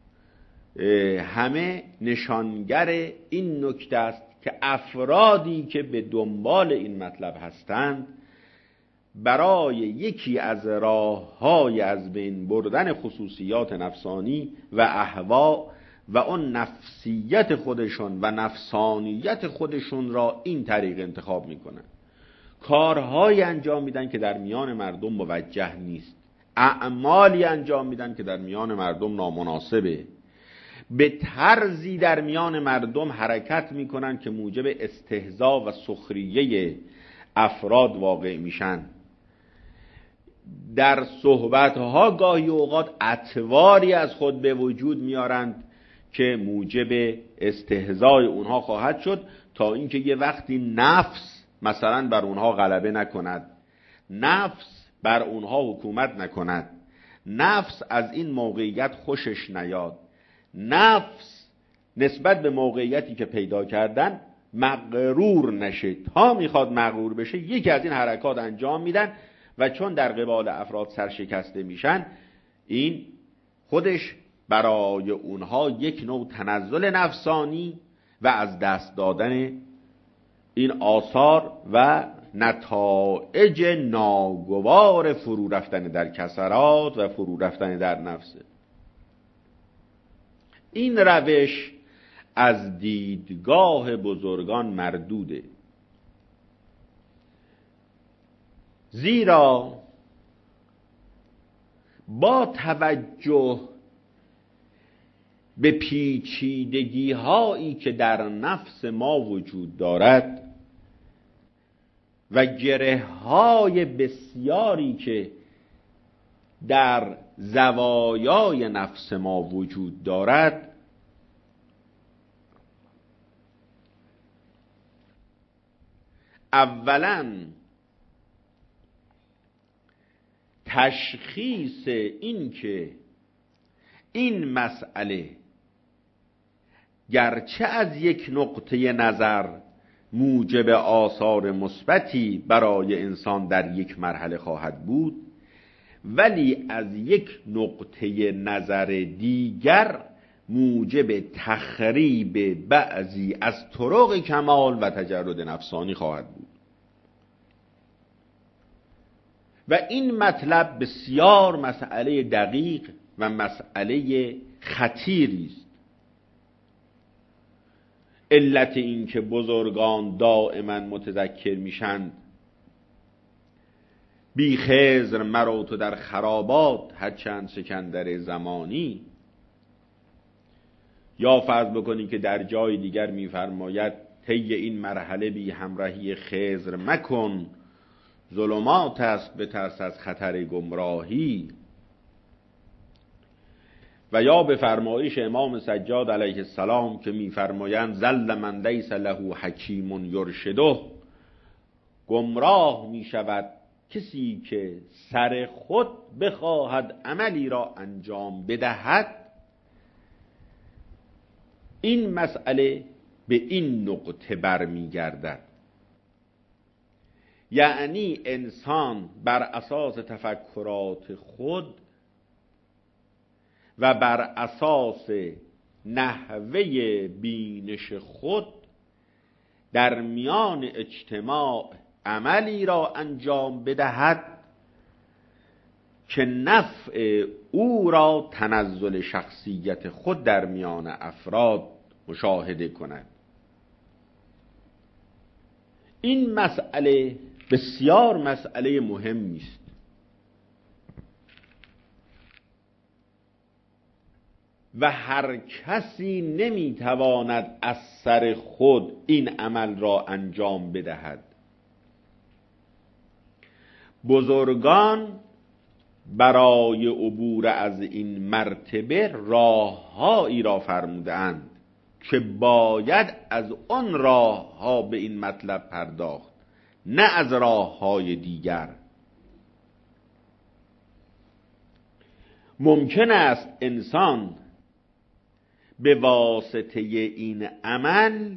S1: همه نشانگر این نکته است که افرادی که به دنبال این مطلب هستند برای یکی از راه‌های از بین بردن خصوصیات نفسانی و اهوا و اون نفسیت خودشون و نفسانیت خودشون را این طریق انتخاب میکنن. کارهایی انجام میدن که در میان مردم موجه نیست، اعمالی انجام میدن که در میان مردم نامناسبه، به طرزی در میان مردم حرکت میکنن که موجب استهزا و سخریه افراد واقع میشن. در صحبتها گاهی اوقات اطواری از خود به وجود میارند که موجب استهزای اونها خواهد شد، تا اینکه یه وقتی نفس مثلا بر اونها غلبه نکند، نفس بر اونها حکومت نکند، نفس از این موقعیت خوشش نیاد، نفس نسبت به موقعیتی که پیدا کردن مغرور نشه. تا میخواد مغرور بشه یکی از این حرکات انجام میدن و چون در قبال افراد سرشکسته میشن، این خودش برای اونها یک نوع تنزل نفسانی و از دست دادن این آثار و نتایج ناگوار فرو رفتن در کسرات و فرو رفتن در نفسه. این روش از دیدگاه بزرگان مردوده، زیرا با توجه به پیچیدگی هایی که در نفس ما وجود دارد و گره های بسیاری که در زوایای نفس ما وجود دارد، اولاً تشخیص این که این مسئله گرچه از یک نقطه نظر موجب آثار مثبتی برای انسان در یک مرحله خواهد بود، ولی از یک نقطه نظر دیگر موجب تخریب بعضی از طرق کمال و تجرد نفسانی خواهد بود. و این مطلب بسیار مسئله دقیق و مسئله خطیری است. علت این که بزرگان دائما متذکر میشند بی خضر مرو تو در خرابات هرچند سکندر زمانی، یا فرض بکنید که در جای دیگر میفرماید طی این مرحله بی همراهی خضر مکن، ظلمات است بترس از خطر گمراهی، و یا به فرمایش امام سجاد علیه السلام که میفرمایند ذل من لیس له حکیم یرشده، گمراه می شود کسی که سر خود بخواهد عملی را انجام بدهد. این مسئله به این نقطه برمیگردد، یعنی انسان بر اساس تفکرات خود و بر اساس نحوه بینش خود در میان اجتماع عملی را انجام بدهد که نفع او را تنزل شخصیت خود در میان افراد مشاهده کند. این مسئله بسیار مسئله مهمی است و هر کسی نمیتواند از سر خود این عمل را انجام بدهد. بزرگان برای عبور از این مرتبه راههایی را فرمودند که باید از آن راهها به این مطلب پرداخت، نه از راههای دیگر. ممکن است انسان به واسطه این عمل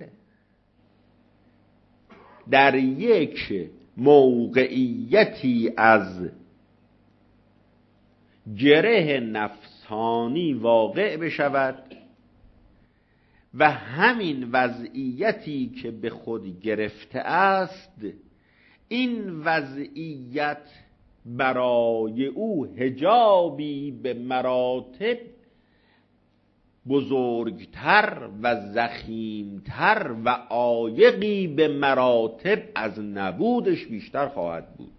S1: در یک موقعیتی از گره نفسانی واقع بشود و همین وضعیتی که به خود گرفته است، این وضعیت برای او حجابی به مراتب بزرگتر و ضخیمتر و عایقی به مراتب از نبودش بیشتر خواهد بود.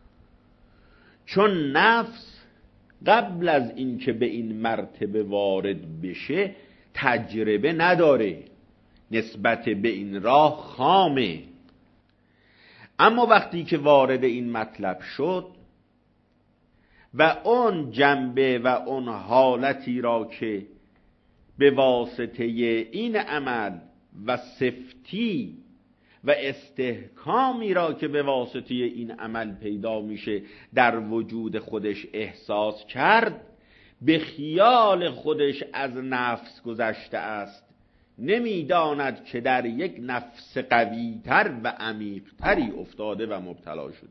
S1: چون نفس قبل از اینکه به این مرتبه وارد بشه تجربه نداره، نسبت به این راه خامه. اما وقتی که وارد این مطلب شد و اون جنبه و اون حالتی را که به واسطه این عمل و سفتی و استحکامی را که به واسطه این عمل پیدا میشه در وجود خودش احساس کرد، به خیال خودش از نفس گذشته است، نمیداند که در یک نفس قویتر و عمیقتری افتاده و مبتلا شده.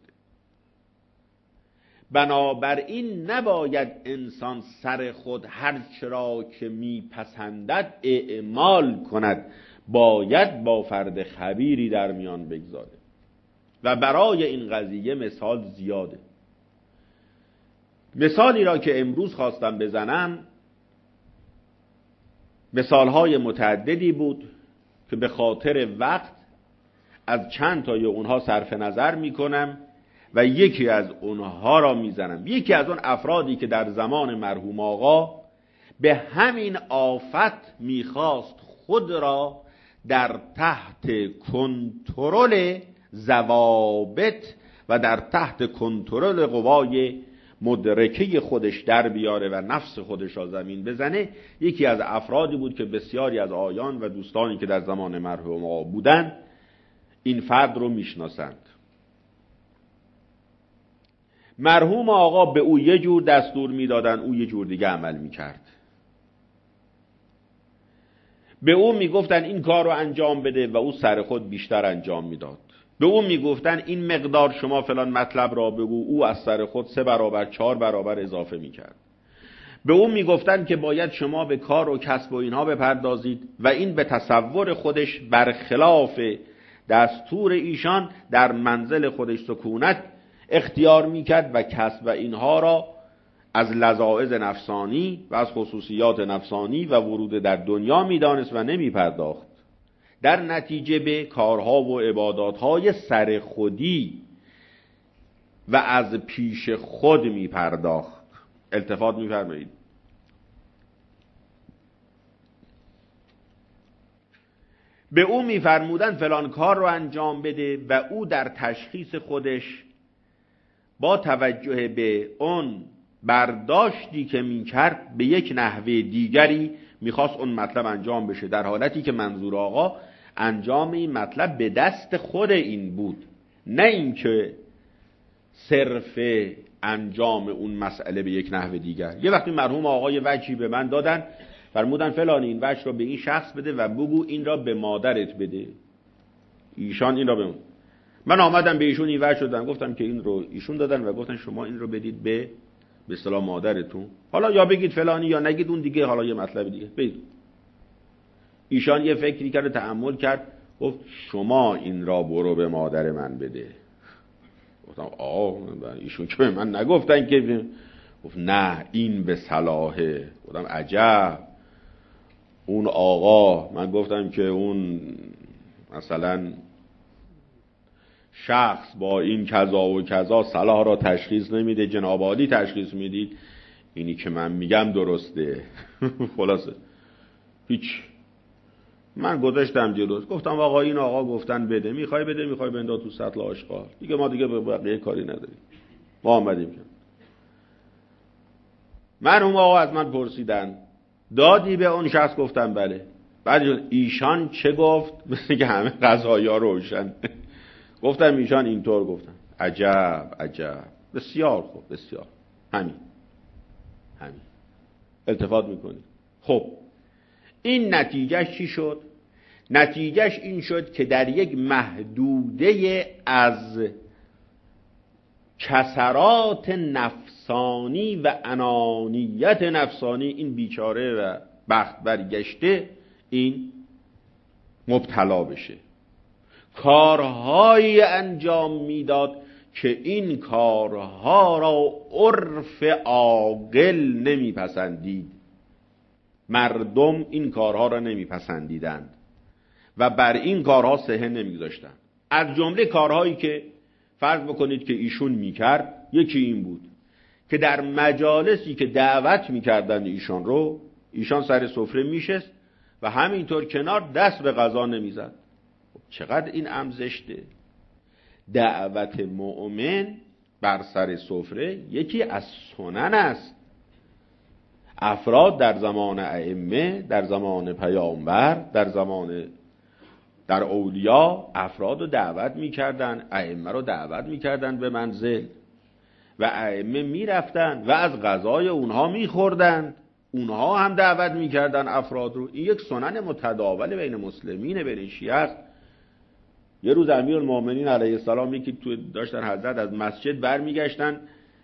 S1: بنابراین نباید انسان سر خود هر چرا که میپسندد اعمال کند، باید با فرد خبیری در میان بگذاره. و برای این قضیه مثال زیاده. مثالی را که امروز خواستم بزنم مثالهای متعددی بود که به خاطر وقت از چند تای اونها صرف نظر میکنم و یکی از اونها را میزنم. یکی از اون افرادی که در زمان مرحوم آقا به همین آفت میخواست خود را در تحت کنترل ضوابط و در تحت کنترل قوای مدرکه خودش در بیاره و نفس خودش را زمین بزنه، یکی از افرادی بود که بسیاری از آیان و دوستانی که در زمان مرحوم آقا بودن این فرد رو میشناسند. مرحوم آقا به او یه جور دستور میدادن، او یه جور دیگه عمل میکرد. به او میگفتن این کار رو انجام بده و او سر خود بیشتر انجام میداد. به او میگفتن این مقدار شما فلان مطلب را بگو، او از سر خود 3 برابر 4 برابر اضافه میکرد. به او میگفتن که باید شما به کار و کسب و اینها بپردازید و این به تصور خودش برخلاف دستور ایشان در منزل خودش سکونت اختیار میکرد و کسب و اینها را از لذاذ نفسانی و از خصوصیات نفسانی و ورود در دنیا میدانست و نمیپرداخت. در نتیجه به کارها و عباداتهای سر خودی و از پیش خود میپرداخت. التفات میفرمایید. به او میفرمودن فلان کار رو انجام بده و او در تشخیص خودش با توجه به اون برداشتی که میکرد به یک نحوه دیگری میخواست اون مطلب انجام بشه، در حالتی که منظور آقا انجام این مطلب به دست خود این بود، نه اینکه صرف انجام اون مسئله به یک نحوه دیگر. یه وقتی مرحوم آقا یه وجهی به من دادن، فرمودن فلانی این وجه رو به این شخص بده و بگو این را به مادرت بده. ایشان این را به من آمدم به ایشون این وجه دادم، گفتم که این رو ایشون دادن و گفتن شما این رو بدید به اصطلاح مادرتون، حالا یا بگید فلانی یا نگید اون دیگه، حالا یه مطلب دیگه بگید. ایشان یه فکری کرد، تأمل کرد، گفت شما این را برو به مادر من بده. گفتم ایشون که به من نگفتن که. گفت نه این به صلاحه. گفتم عجب. اون آقا، من گفتم که اون مثلا شخص با این کذا و کذا صلاح را تشخیص نمیده، جناب عالی تشخیص میدید، اینی که من میگم درسته. خلاصه هیچ. من گذاشتم جلوش، گفتم آقا این آقا گفتن بده، میخوای بده، میخوای بندا تو سطل آشغال دیگه، ما دیگه به بقیه کاری نداریم. ما آمدیم مرحوم آقا از من پرسیدن دادی به اون شخص؟ گفتم بله. بعد ایشان چه گفت؟ مثل که همه قضایا روشن. گفتم ایشان اینطور گفتن. عجب عجب، بسیار خوب، بسیار، همین التفات میکنی. خب این نتیجهش چی شد؟ نتیجهش این شد که در یک محدوده از کسرات نفسانی و انانیت نفسانی این بیچاره و بخت برگشته این مبتلا بشه، کارهایی انجام میداد که این کارها را عرف عاقل نمیپسندید. مردم این کارها را نمیپسندیدند و بر این کارها صحه نمیگذاشتند. از جمله کارهایی که فرض بکنید که ایشون میکرد، یکی این بود که در مجالسی که دعوت میکردند ایشان سر سفره میشست و همینطور کنار دست به غذا نمیزد. چقدر این امر زشته. دعوت مؤمن بر سر سفره یکی از سنن است. افراد در زمان ائمه، در زمان پیامبر، در اولیا افراد رو دعوت میکردن، ائمه رو دعوت میکردن به منزل و ائمه میرفتن و از غذای اونها میخوردند، اونها هم دعوت میکردن افراد رو. این یک سنن متداول بین مسلمین، بین شیعه است. یه روز امیرالمومنین علیه السلام یکی تو داشتن حضرت از مسجد برمیگشتن،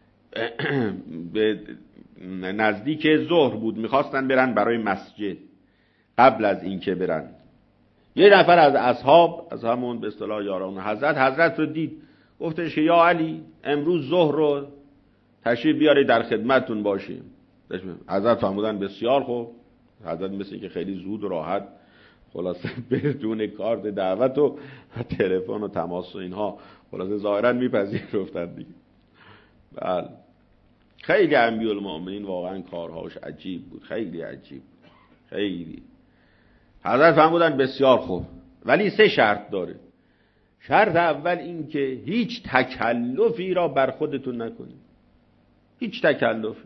S1: به نزدیک ظهر بود، میخواستن برن برای مسجد. قبل از اینکه برن یه نفر از اصحاب، از همون به اصطلاح یاران حضرت رو دید، گفتش که یا علی امروز ظهر رو تشریف بیاری در خدمتتون باشیم. حضرت فرمودن بسیار خوب. حضرت مثل که خیلی زود و راحت خلاصه بدون کارت دعوت و تلفن و تماس و اینها خلاصه ظاهرا میپذیرفتن دیگه. بله خیلی امیرالمومنین واقعا کارهاش عجیب بود، خیلی عجیب بود، خیلی. حضرت فرمودن بسیار خوب، ولی 3 شرط داره. شرط اول این که هیچ تکلفی را بر خودتون نکنید، هیچ تکلفی.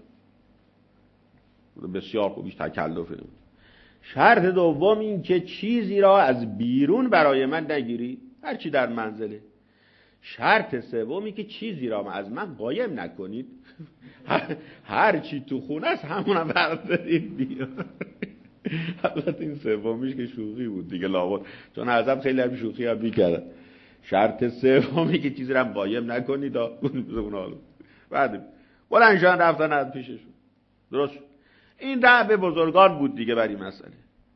S1: بسیار خوب، هیچ تکلفی نکنید. شرط دوم این که چیزی را از بیرون برای من نگیرید، هرچی در منزله. شرط سومی که چیزی را از من قایم نکنید، هرچی تو خونه است همونم بردارید بیار. البته این سومیش که شوخی بود دیگه لابد، چون حضرت خیلی هم شوخی هم میکردن. شرط سومی که چیزی را قایم نکنید. بعد بلندشان رفتن از پیششون. درست این دعوه بزرگان بود دیگه بر این مسئله.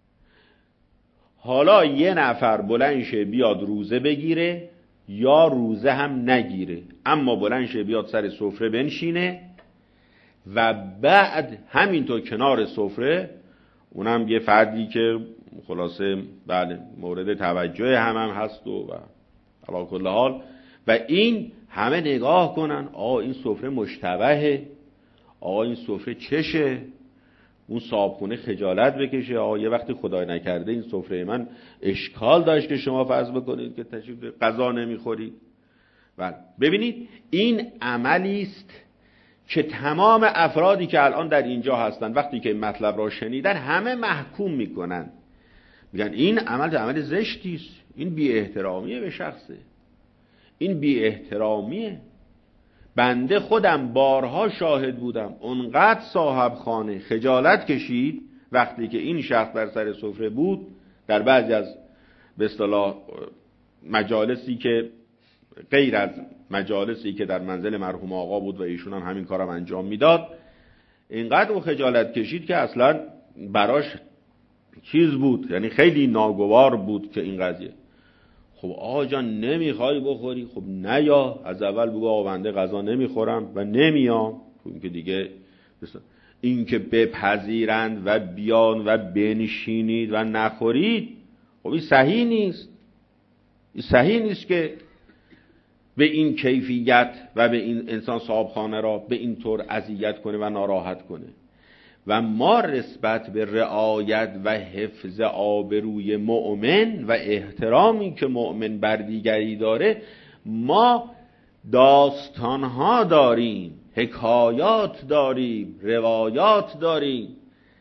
S1: حالا یه نفر بلند شه بیاد روزه بگیره یا روزه هم نگیره، اما بلند شه بیاد سر سفره بنشینه و بعد همینطور کنار سفره، اونم یه فردی که خلاصه بله مورد توجه هم هست و علی کل حال، و این همه نگاه کنن این سفره مشتبهه، این سفره چشه، اون صاحبخونه خجالت بکشه، یه وقتی خدای نکرده این سفره من اشکال داشت که شما فرض بکنید که تشریف غذا نمیخورید. بله ببینید این عملی است که تمام افرادی که الان در اینجا هستن وقتی که این مطلب را شنیدن همه محکوم میکنن، میگن این عمل زشتی است، این بی احترامیه به شخصه، این بی احترامیه. بنده خودم بارها شاهد بودم، اونقدر صاحب خانه خجالت کشید وقتی که این شخص در سر سفره بود، در بعضی از به اصطلاح مجالسی که غیر از مجالسی که در منزل مرحوم آقا بود و ایشون هم همین کارم انجام میداد، اینقدر او خجالت کشید که اصلا براش چیز بود، یعنی خیلی ناگوار بود که این قضیه. خب آقا جان نمیخوای بخوری؟ خب نیا، از اول بگو آقا بنده غذا نمیخورم و نمیام. این که دیگه این که بپذیرند و بیان و بنشینید و نخورید، خب این صحیح نیست. این صحیح نیست که به این کیفیت و به این انسان صاحبخانه را به این طور اذیت کنه و ناراحت کنه. و ما نسبت به رعایت و حفظ آبروی مؤمن و احترامی که مؤمن بر دیگری داره، ما داستانها داریم، حکایات داریم، روایات داریم.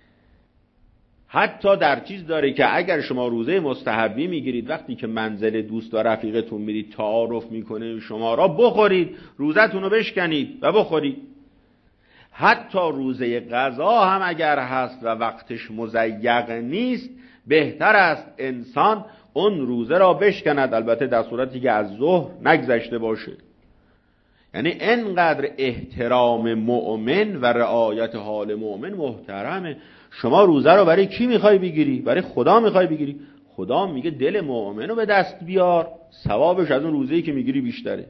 S1: حتی در چیز داره که اگر شما روزه مستحبی میگیرید، وقتی که منزل دوست و رفیقتون میرید تعارف میکنه شما را، بخورید، روزتون رو بشکنید و بخورید. حتی روزه قضا هم اگر هست و وقتش مضیق نیست، بهتر است انسان اون روزه را بشکند، البته در صورتی که از ظهر نگذشته باشه. یعنی انقدر احترام مؤمن و رعایت حال مؤمن محترمه. شما روزه رو برای کی میخوای بگیری؟ برای خدا میخوای بگیری؟ خدا میگه دل مؤمن رو به دست بیار، ثوابش از اون روزه‌ای که میگیری بیشتره.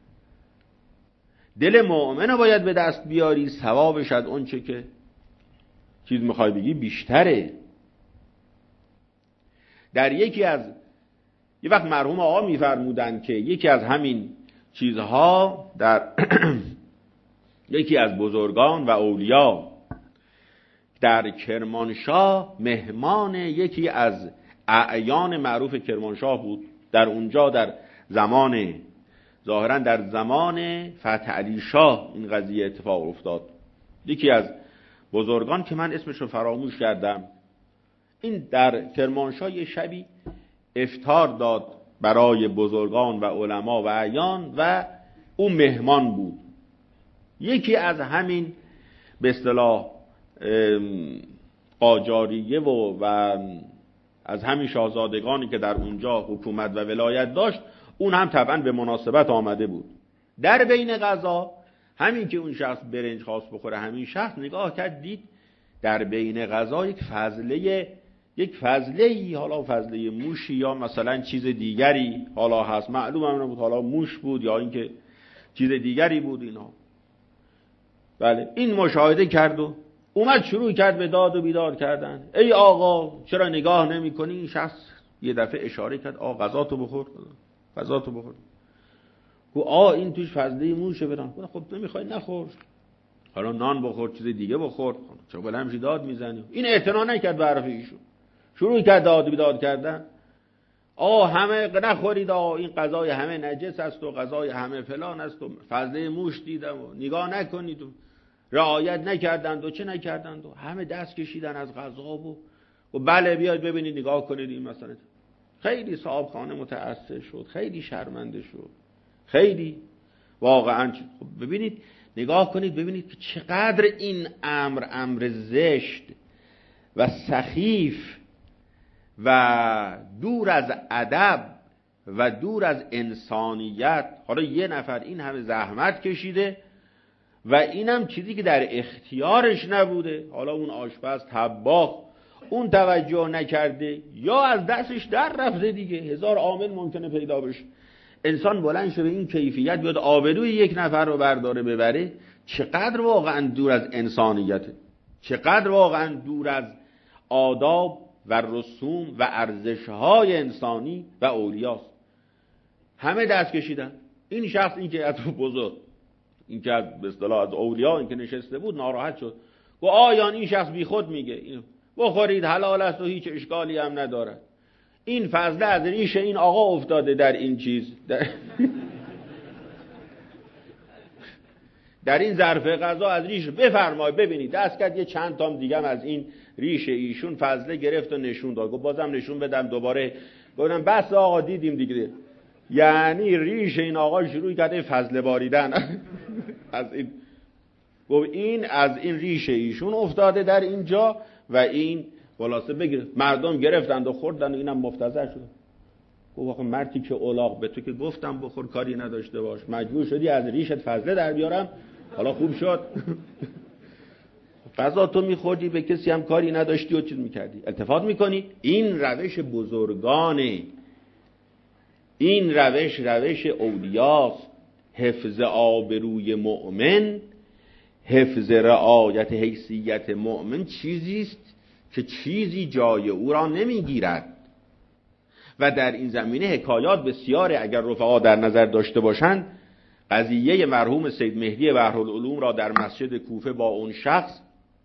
S1: دل مؤمن رو باید به دست بیاری، ثوابش از اون چه که چیز میخوای بگی بیشتره. در یه وقت مرحوم آقا میفرمودن که یکی از همین چیزها در یکی از بزرگان و اولیاء در کرمانشاه مهمان یکی از اعیان معروف کرمانشاه بود. در اونجا در زمان ظاهرا در زمان فتح علی شاه این قضیه اتفاق افتاد. یکی از بزرگان که من اسمش رو فراموش کردم، این در کرمانشاه یه شبی افطار داد برای بزرگان و علما و اعیان و او مهمان بود. یکی از همین به اصطلاح قاجاریه و از همین شاهزادگانی که در اونجا حکومت و ولایت داشت، اون هم طبعا به مناسبت آمده بود. در بین غذا همین که اون شخص برنج خواست بخوره، همین شخص نگاه کرد دید در بین غذا یک فضله حالا فضله موشی یا مثلا چیز دیگری حالا هست، معلوم هم نبود حالا موش بود یا اینکه چیز دیگری بود اینا. بله، این مشاهده کرد و اومد شروع کرد به داد و بیداد کردن. ای آقا چرا نگاه نمی کنی؟ این شخص یه دفعه اشاره کرد آقا غذاتو بخور، غذاتو بخور. گفت این توش فضله موشه برام. خب نمیخوای نخور، حالا نان بخور، چیز دیگه بخور، چرا بله همش داد میزنی؟ این اعتنا نکرد به حرف ایشون، شروع کرد داد و بیداد کردن. همه نخورید، این غذای همه نجس است و غذای همه فلان است و فضله موش دیدم و نگاه نکنید و رعایت نکردند و چه نکردند و همه دست کشیدن از غذا و بله بیاید ببینید نگاه کنید این مثلا. خیلی صاحب خانه متأثر شد، خیلی شرمنده شد، خیلی واقعا. ببینید نگاه کنید ببینید که چقدر این امر زشت و سخیف و دور از ادب و دور از انسانیت. حالا یه نفر این همه زحمت کشیده و اینم چیزی که در اختیارش نبوده، حالا اون آشپز طباخ اون توجه نکرده یا از دستش در رفته دیگه. هزار عامل ممکنه پیدا بشه. انسان بلند شه به این کیفیت بیاد آبروی یک نفر رو برداره ببره، چقدر واقعا دور از انسانیته، چقدر واقعا دور از آداب و رسوم و ارزش‌های انسانی و اولیاست. همه دست کشیدن. این شخص این که از بزرگ، این که به اصطلاح از اولیاء این که نشسته بود ناراحت شد. گفت آیان این شخص بی خود میگه اینو بخورید حلال است و هیچ اشکالی هم ندارد. این فضله از ریش این آقا افتاده در این چیز در این ظرف غذا از ریش بفرمای ببینید. دست کرد یه چند تام دیگه از این ریش ایشون فضله گرفت و نشون داد. گفت بازم نشون بدم دوباره. گفتم بس آقا دیدیم دیگه. یعنی ریش این آقا شروع کرده فضله باریدن از این. گفت این از این ریش ایشون افتاده در اینجا و این خلاصه بگیر. مردم گرفتند و خوردن و اینم مفتضح شد. گفت آخه مردی که اولاغ به تو که گفتم بخور کاری نداشته باش، مجبور شدی از ریشت فضله در بیارم، حالا خوب شد. غذا تو میخوردی به کسی هم کاری نداشتی و چیز میکردی، التفات میکنی. این روش بزرگانه، این روش اولیاست. حفظ آبروی مؤمن، حفظ رعایت حیثیت مؤمن چیزیست که چیزی جای او را نمیگیرد. و در این زمینه حکایات بسیاره. اگر رفقا در نظر داشته باشند قضیه مرحوم سید مهدی بحرالعلوم را در مسجد کوفه با اون شخص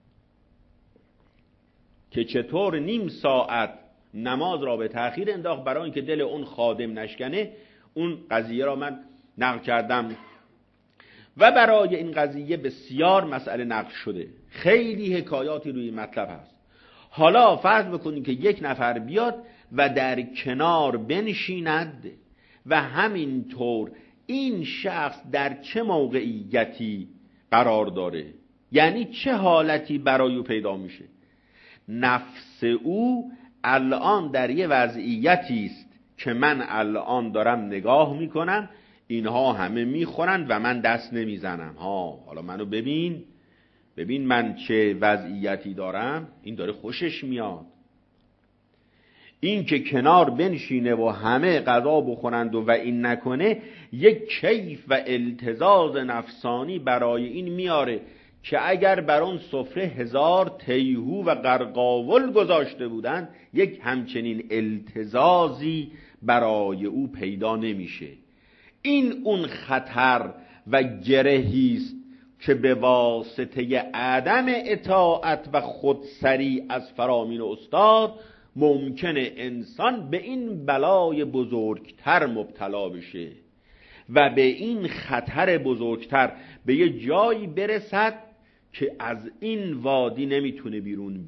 S1: که چطور نیم ساعت نماز را به تأخیر انداخت برای اینکه دل اون خادم نشکنه، اون قضیه را من نقل کردم. و برای این قضیه بسیار مسئله نقل شده، خیلی حکایاتی روی مطلب هست. حالا فرض بکنید که یک نفر بیاد و در کنار بنشیند و همینطور این شخص در چه موقعیتی قرار داره، یعنی چه حالتی برای او پیدا میشه. نفس او الان در یه وضعیتی است که من الان دارم نگاه میکنم اینها همه میخورن و من دست نمیزنم. حالا منو ببین من چه وضعیتی دارم. این داره خوشش میاد. این که کنار بنشینه و همه غذا بخورند و این نکنه، یک کیف و التزاز نفسانی برای این میاره که اگر بر اون سفره 1000 تیهو و قرقاول گذاشته بودند، یک همچنین التزازی برای او پیدا نمیشه. این اون خطر و گرهی است که به واسطه عدم اطاعت و خودسری از فرامین استاد ممکنه انسان به این بلای بزرگتر مبتلا بشه و به این خطر بزرگتر به یه جایی برسد که از این وادی نمیتونه بیرون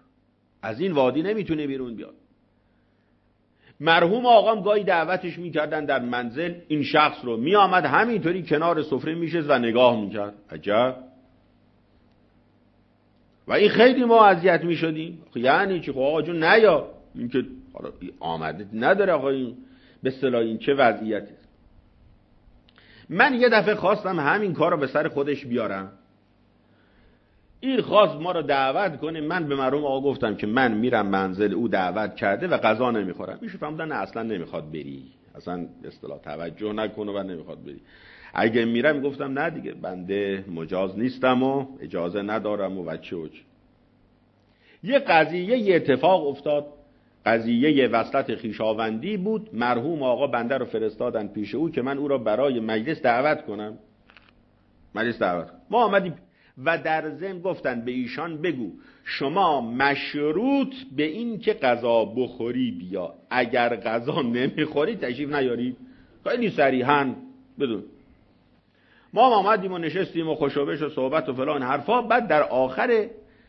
S1: بیاد. مرحوم آقام گاهی دعوتش میکردن در منزل، این شخص رو میآمد همینطوری کنار سفره میشست و نگاه میکرد. عجب. و این خیلی ما اذیت میشدیم. یعنی چی؟ خب آقا جون نیا، این که آمده نداره آقا، این به اصطلاح این چه وضعیتی. من یه دفعه خواستم همین کار رو به سر خودش بیارم. این خواست ما رو دعوت کنه. من به مرحوم آقا گفتم که من میرم منزل او دعوت کرده و غذا نمیخورم. ایشون فهمیدن نه اصلا نمیخواد بری، اصلا به اصطلاح توجه نکنه و نمیخواد بری. اگه میرم گفتم نه دیگه، بنده مجاز نیستم و اجازه ندارم و بچه اوج. یه اتفاق افتاد، قضیه وصلت خویشاوندی بود. مرحوم آقا بنده رو فرستادن پیش او که من او را برای مجلس دعوت کنم. ما آمدیم و در ضمن گفتن به ایشان بگو شما مشروط به این که غذا بخوری بیا، اگر غذا نمیخوری تشریف نیاری. خیلی صریحاً بدون. ما آمدیم و نشستیم و خوشوبش و صحبت و فلان حرفا. بعد در آخر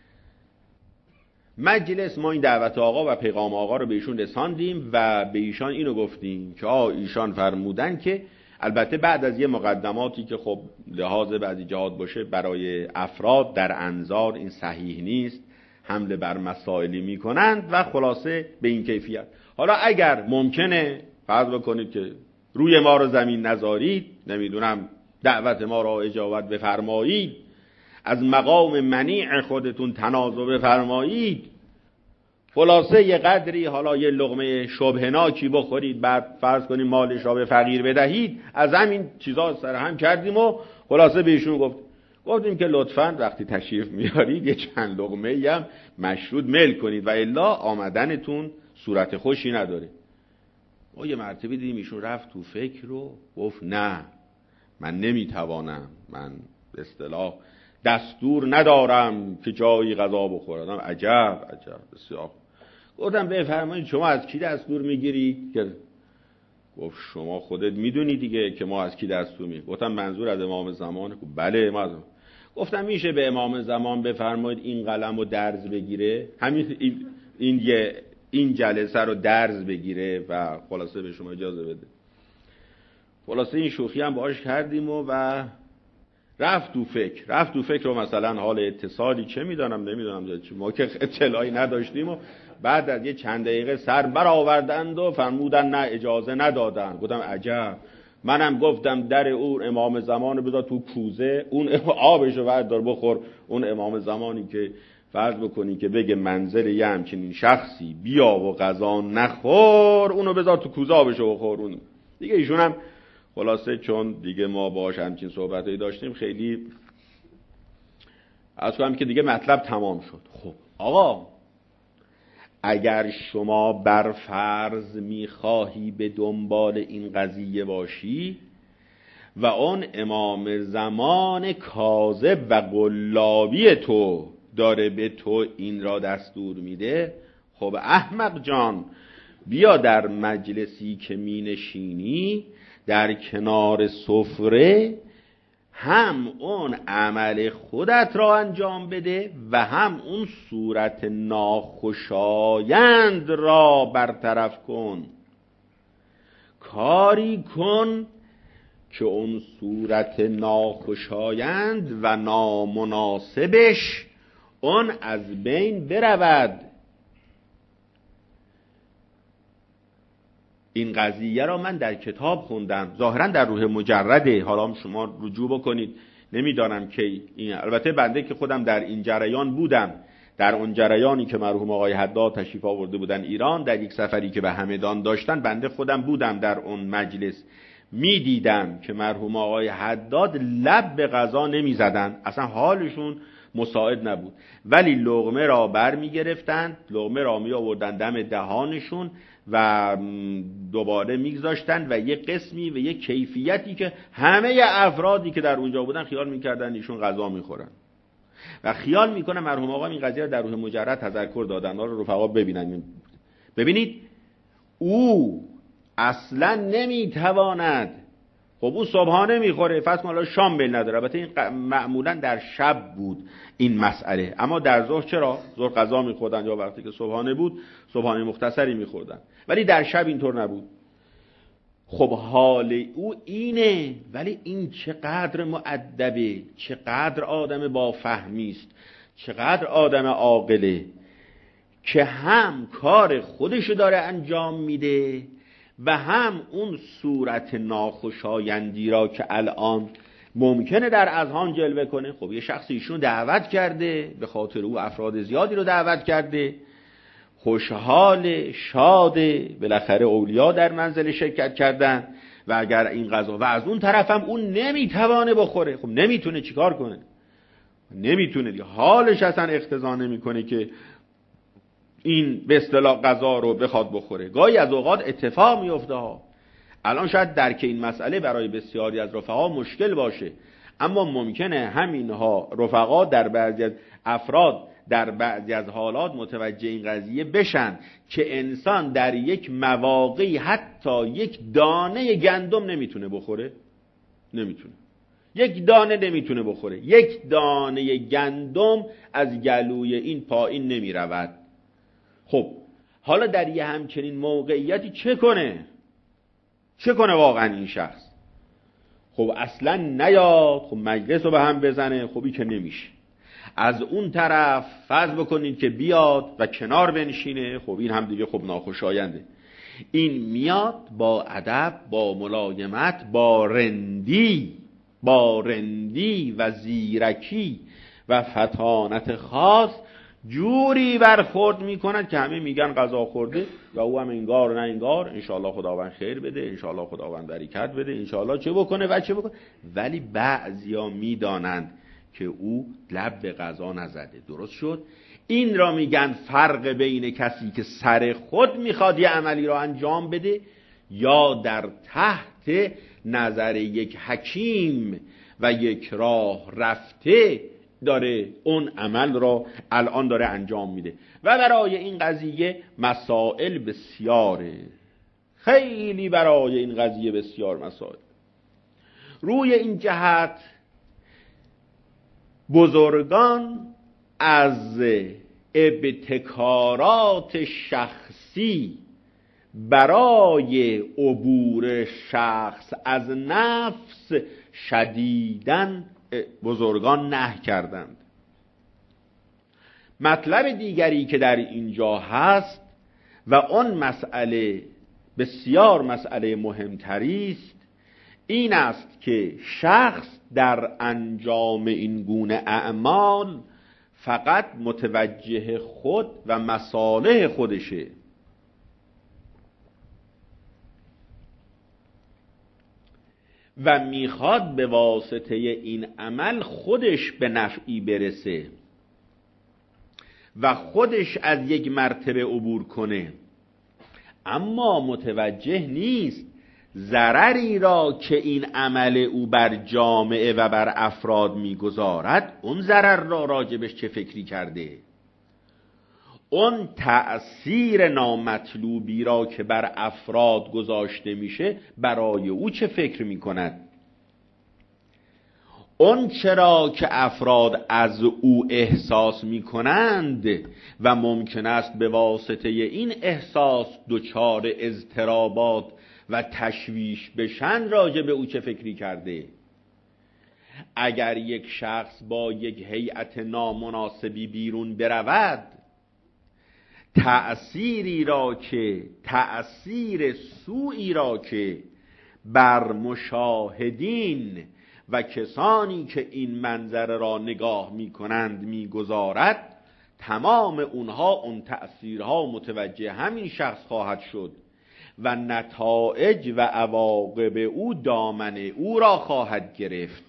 S1: مجلس ما این دعوت آقا و پیغام آقا رو به ایشون رساندیم و به ایشان اینو گفتیم که ایشان فرمودن که البته بعد از یه مقدماتی که خب لحاظ بعضی جهات باشه برای افراد در انظار این صحیح نیست، حمله بر مسائلی میکنند و خلاصه به این کیفیت. حالا اگر ممکنه فرض بکنید که روی ما رو زمین نذارید، نمیدونم دعوت ما را اجابت بفرمایید، از مقام منیع خودتون تنازع بفرمایید، خلاصه یه قدری حالا یه لقمه شبهناکی بخورید، بعد فرض کنیم مالش را به فقیر بدهید، از همین چیزا سر هم کردیم و خلاصه به ایشون گفتیم که لطفاً وقتی تشریف میارید یه چند لقمه هم مشروط میل کنید و الا آمدنتون صورت خوشی نداره. ما یه مرتبه دیدیم ایشون رفت تو فکر رو گفت نه من نمیتوانم، من به اصطلاح دستور ندارم که جایی غذا بخورم. عجب بسیار. گفتم بفرمایید شما از کی دستور میگیرید؟ گفت شما خودت میدونی دیگه که ما از کی دستور میگیریم. گفتم منظور از امام زمانه؟ گفت بله ما. گفتم میشه به امام زمان بفرمایید این قلم رو درز بگیره، همین این جلسه رو درز بگیره و خلاصه به شما اجازه بده. خلاصه این شوخی هم باهاش کردیم و رفت تو فکر و مثلا حال اتصالی چه میدونم ما که اطلاعی نداشتیم و بعد از یه چند دقیقه سر برآوردند و فرمودن نه اجازه ندادن. گفتم عجب. منم گفتم در اون امام زمان بذار تو کوزه، اون آبشو بردار بخور. اون امام زمانی که فرض بکنی که بگه منزل یه همچنین شخصی بیا و غذا نخور، اونو بذار تو کوزه آبشو بخور. اون دیگه ایشون هم خلاصه چون دیگه ما باهاش همچین صحبتایی داشتیم خیلی از کنم که دیگه مطلب تمام شد. خب آقا اگر شما بر فرض میخواهی به دنبال این قضیه باشی و اون امام زمان کاذب و قلابی تو داره به تو این را دستور میده، خب احمق جان بیا در مجلسی که می نشینی در کنار سفره هم اون عمل خودت را انجام بده و هم اون صورت ناخوشایند را برطرف کن. کاری کن که اون صورت ناخوشایند و نامناسبش اون از بین برود. این قضیه را من در کتاب خوندم، ظاهرا در روح مجرده، حالا شما رجوع بکنید، نمیدانم که این، البته بنده که خودم در این جریان بودم، در اون جریانی که مرحوم آقای حداد تشریف آورده بودن ایران، در یک سفری که به همدان داشتن، بنده خودم بودم در اون مجلس، میدیدم که مرحوم آقای حداد لب به غذا نمیزدن، اصلا حالشون مساعد نبود، ولی لقمه را بر میگرفتند، لقمه را می آوردن دم دهانشون و دوباره میگذاشتن و یک قسمی و یک کیفیتی که همه افرادی که در اونجا بودن خیال میکردن ایشون غذا میخورن و خیال میکنه مرحوم آقا این قضیه رو در روح مجرد تذکر دادن. رو رفقا ببینن، ببینید او اصلا نمیتواند، خب او صبحانه میخوره، فرض کن شام بل نداره، البته این معمولا در شب بود این مسئله، اما در ظهر چرا؟ ظهر غذا میخوردن، یا وقتی که صبحانه بود صبحانه مختصری میخوردن، ولی در شب اینطور نبود. خب حال او اینه، ولی این چقدر مؤدبه، چقدر آدم با فهمی است، چقدر آدم عاقله که هم کار خودشو داره انجام میده و هم اون صورت ناخوشایندی را که الان ممکنه در اذهان جلوه کنه. خب یه شخصی ایشون دعوت کرده، به خاطر او افراد زیادی رو دعوت کرده، خوشحال، شاده، بالاخره اولیا در منزل شرکت کردن و اگر این غذا و از اون طرف هم اون نمیتوانه بخوره، خب نمیتونه چیکار کنه؟ نمیتونه دیگه، حالش اصلا اقتضا نمیکنه که این به اصطلاح غذا رو بخواد بخوره. گاهی از اوقات اتفاق میفته ها. الان شاید درک این مسئله برای بسیاری از رفقا مشکل باشه، اما ممکنه همینها رفقا در بعضی از افراد در بعضی از حالات متوجه این قضیه بشن که انسان در یک مواقعی حتی یک دانه گندم نمیتونه بخوره، نمیتونه، یک دانه نمیتونه بخوره، یک دانه گندم از گلوی این پایین نمیرود. خب حالا در یه همچنین موقعیتی چه کنه؟ چه کنه واقعا این شخص؟ خب اصلا نیاد، خب مجلس رو به هم بزنه، خبی که نمیشه. از اون طرف فرض بکنید که بیاد و کنار بنشینه، خب این هم دیگه خب ناخوشاینده. این میاد با ادب، با ملایمت، با رندی و زیرکی و فطانت خاص جوری برخورد میکند که همه میگن غذا خورده و او هم انگار نه انگار، انشاءالله خداوند خیر بده، انشاءالله خداوند برکت بده، انشاءالله چه بکنه و چه بکنه، ولی بعضیا میدانند که او لب به غذا نزده. درست شد؟ این را میگن فرق بین کسی که سر خود میخواد یه عملی را انجام بده یا در تحت نظر یک حکیم و یک راه رفته داره اون عمل را الان داره انجام میده. و برای این قضیه مسائل بسیاره، خیلی برای این قضیه بسیار مسائل. روی این جهت بزرگان از ابتکارات شخصی برای عبور شخص از نفس شدیداً بزرگان نهی کردند. مطلب دیگری که در اینجا هست و آن مسئله بسیار مسئله مهمتری است، این است که شخص در انجام این گونه اعمال فقط متوجه خود و مصالح خودشه و میخواد به واسطه این عمل خودش به نفعی برسه و خودش از یک مرتبه عبور کنه، اما متوجه نیست ضرری را که این عمل او بر جامعه و بر افراد میگذارد، اون ضرر را راجبش چه فکری کرده، اون تأثیر نامطلوبی را که بر افراد گذاشته میشه برای او چه فکر میکند. اون چرا که افراد از او احساس می کنند و ممکن است به واسطه این احساس دچار اضطرابات و تشویش بشن راجع به او چه فکری کرده. اگر یک شخص با یک هیئت نامناسبی بیرون برود، تأثیر سوئی را که بر مشاهدین و کسانی که این منظره را نگاه می کنند می گذارد، تمام اونها اون تأثیرها متوجه همین شخص خواهد شد و نتایج و عواقب او دامن او را خواهد گرفت.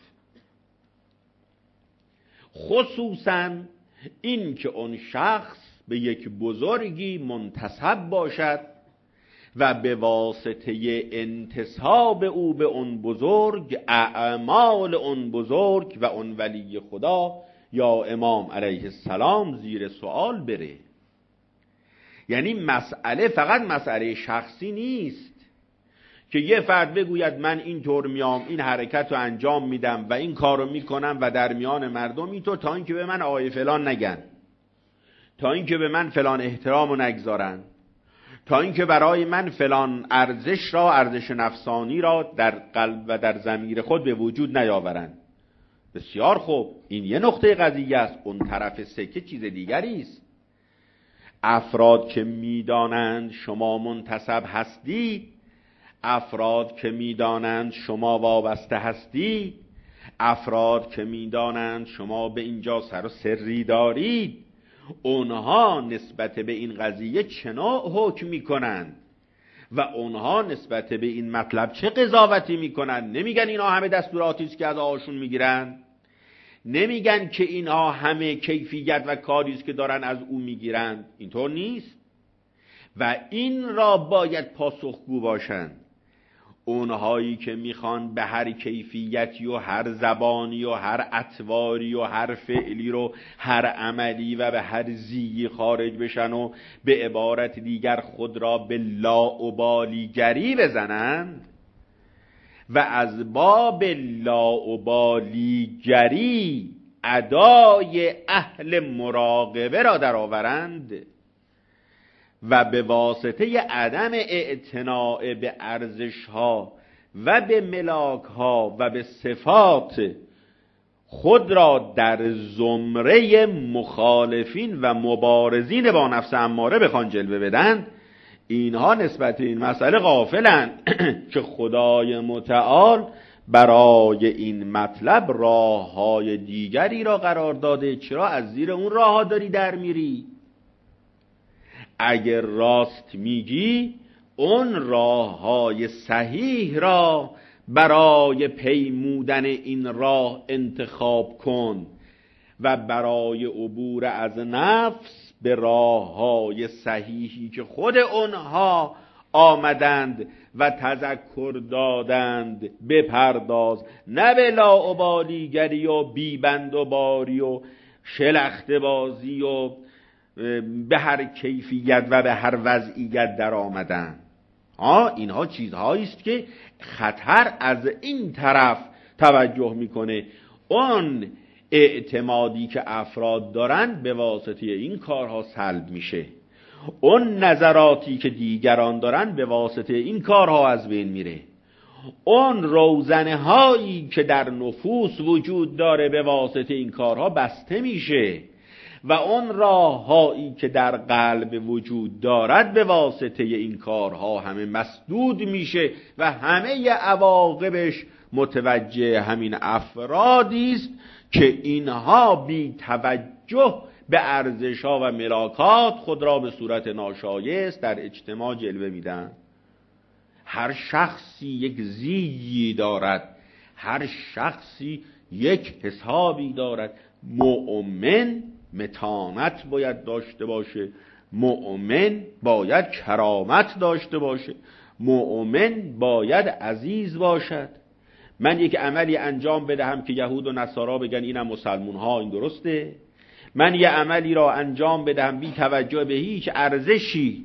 S1: خصوصاً این که اون شخص به یک بزرگی منتسب باشد و به واسطه انتساب او به اون بزرگ اعمال اون بزرگ و اون ولی خدا یا امام علیه السلام زیر سوال بره. یعنی مسئله فقط مسئله شخصی نیست که یه فرد بگوید من اینطور میام این حرکت رو انجام میدم و این کار رو میکنم و در میان مردم اینطور تا اینکه به من آقای فلان نگن، تا اینکه به من فلان احترام رو نگذارن، تا اینکه برای من فلان ارزش نفسانی را در قلب و در ضمیر خود به وجود نیاورند. بسیار خوب، این یه نقطه قضیه است. اون طرف سکه چیز دیگری است. افراد که میدانند شما منتسب هستی، افراد که میدانند شما وابسته هستی، افراد که میدانند شما به اینجا سر و سری دارید، اونها نسبت به این قضیه چه نوع حکم میکنند و اونها نسبت به این مطلب چه قضاوتی میکنند؟ نمیگن اینها همه دستوراتی است که از آقاشون میگیرن، نمیگن که اینها همه کیفیت و کاری است که دارن از او میگیرند. اینطور نیست و این را باید پاسخگو باشند. اونهایی که میخوان به هر کیفیتی و هر زبانی و هر اطواری و هر فعلی رو هر عملی و به هر زیی خارج بشن و به عبارت دیگر خود را به لاابالیگری بزنن و از باب لاابالیگری ادای اهل مراقبه را درآورند و به واسطه عدم اعتناع به ارزش‌ها و به ملاک‌ها و به صفات خود را در زمره مخالفین و مبارزین با نفس اماره بخوان جلوه بدن، اینها نسبت به این مسئله غافلند که خدای متعال برای این مطلب راه‌های دیگری را قرار داده. چرا از زیر اون راه‌ها داری در میری؟ اگر راست میگی اون راه‌های صحیح را برای پیمودن این راه انتخاب کن و برای عبور از نفس به راه‌های صحیحی که خود اونها آمدند و تذکر دادند بپرداز، نه به لاابالیگری و بیبند و باری و شلخته بازی و به هر کیفیت و به هر وضعیت در آمدن. اینها چیزهایی است که خطر از این طرف توجه میکنه. اون اعتمادی که افراد دارن به واسطه این کارها سلب میشه، اون نظراتی که دیگران دارن به واسطه این کارها از بین میره، اون روزنه هایی که در نفوس وجود داره به واسطه این کارها بسته میشه و اون راههایی که در قلب وجود دارد به واسطه این کارها همه مسدود میشه و همه عواقبش متوجه همین افرادی است که اینها بی توجه به ارزش‌ها و ملاکات خود را به صورت ناشایست در اجتماع جلوه میدن. هر شخصی یک زیی دارد، هر شخصی یک حسابی دارد. مؤمن متانت باید داشته باشه، مؤمن باید کرامت داشته باشه، مؤمن باید عزیز باشد. من یک عملی انجام بدهم که یهود و نصارا بگن اینم مسلمون ها، این درسته؟ من یک عملی را انجام بدهم بی توجه به هیچ ارزشی،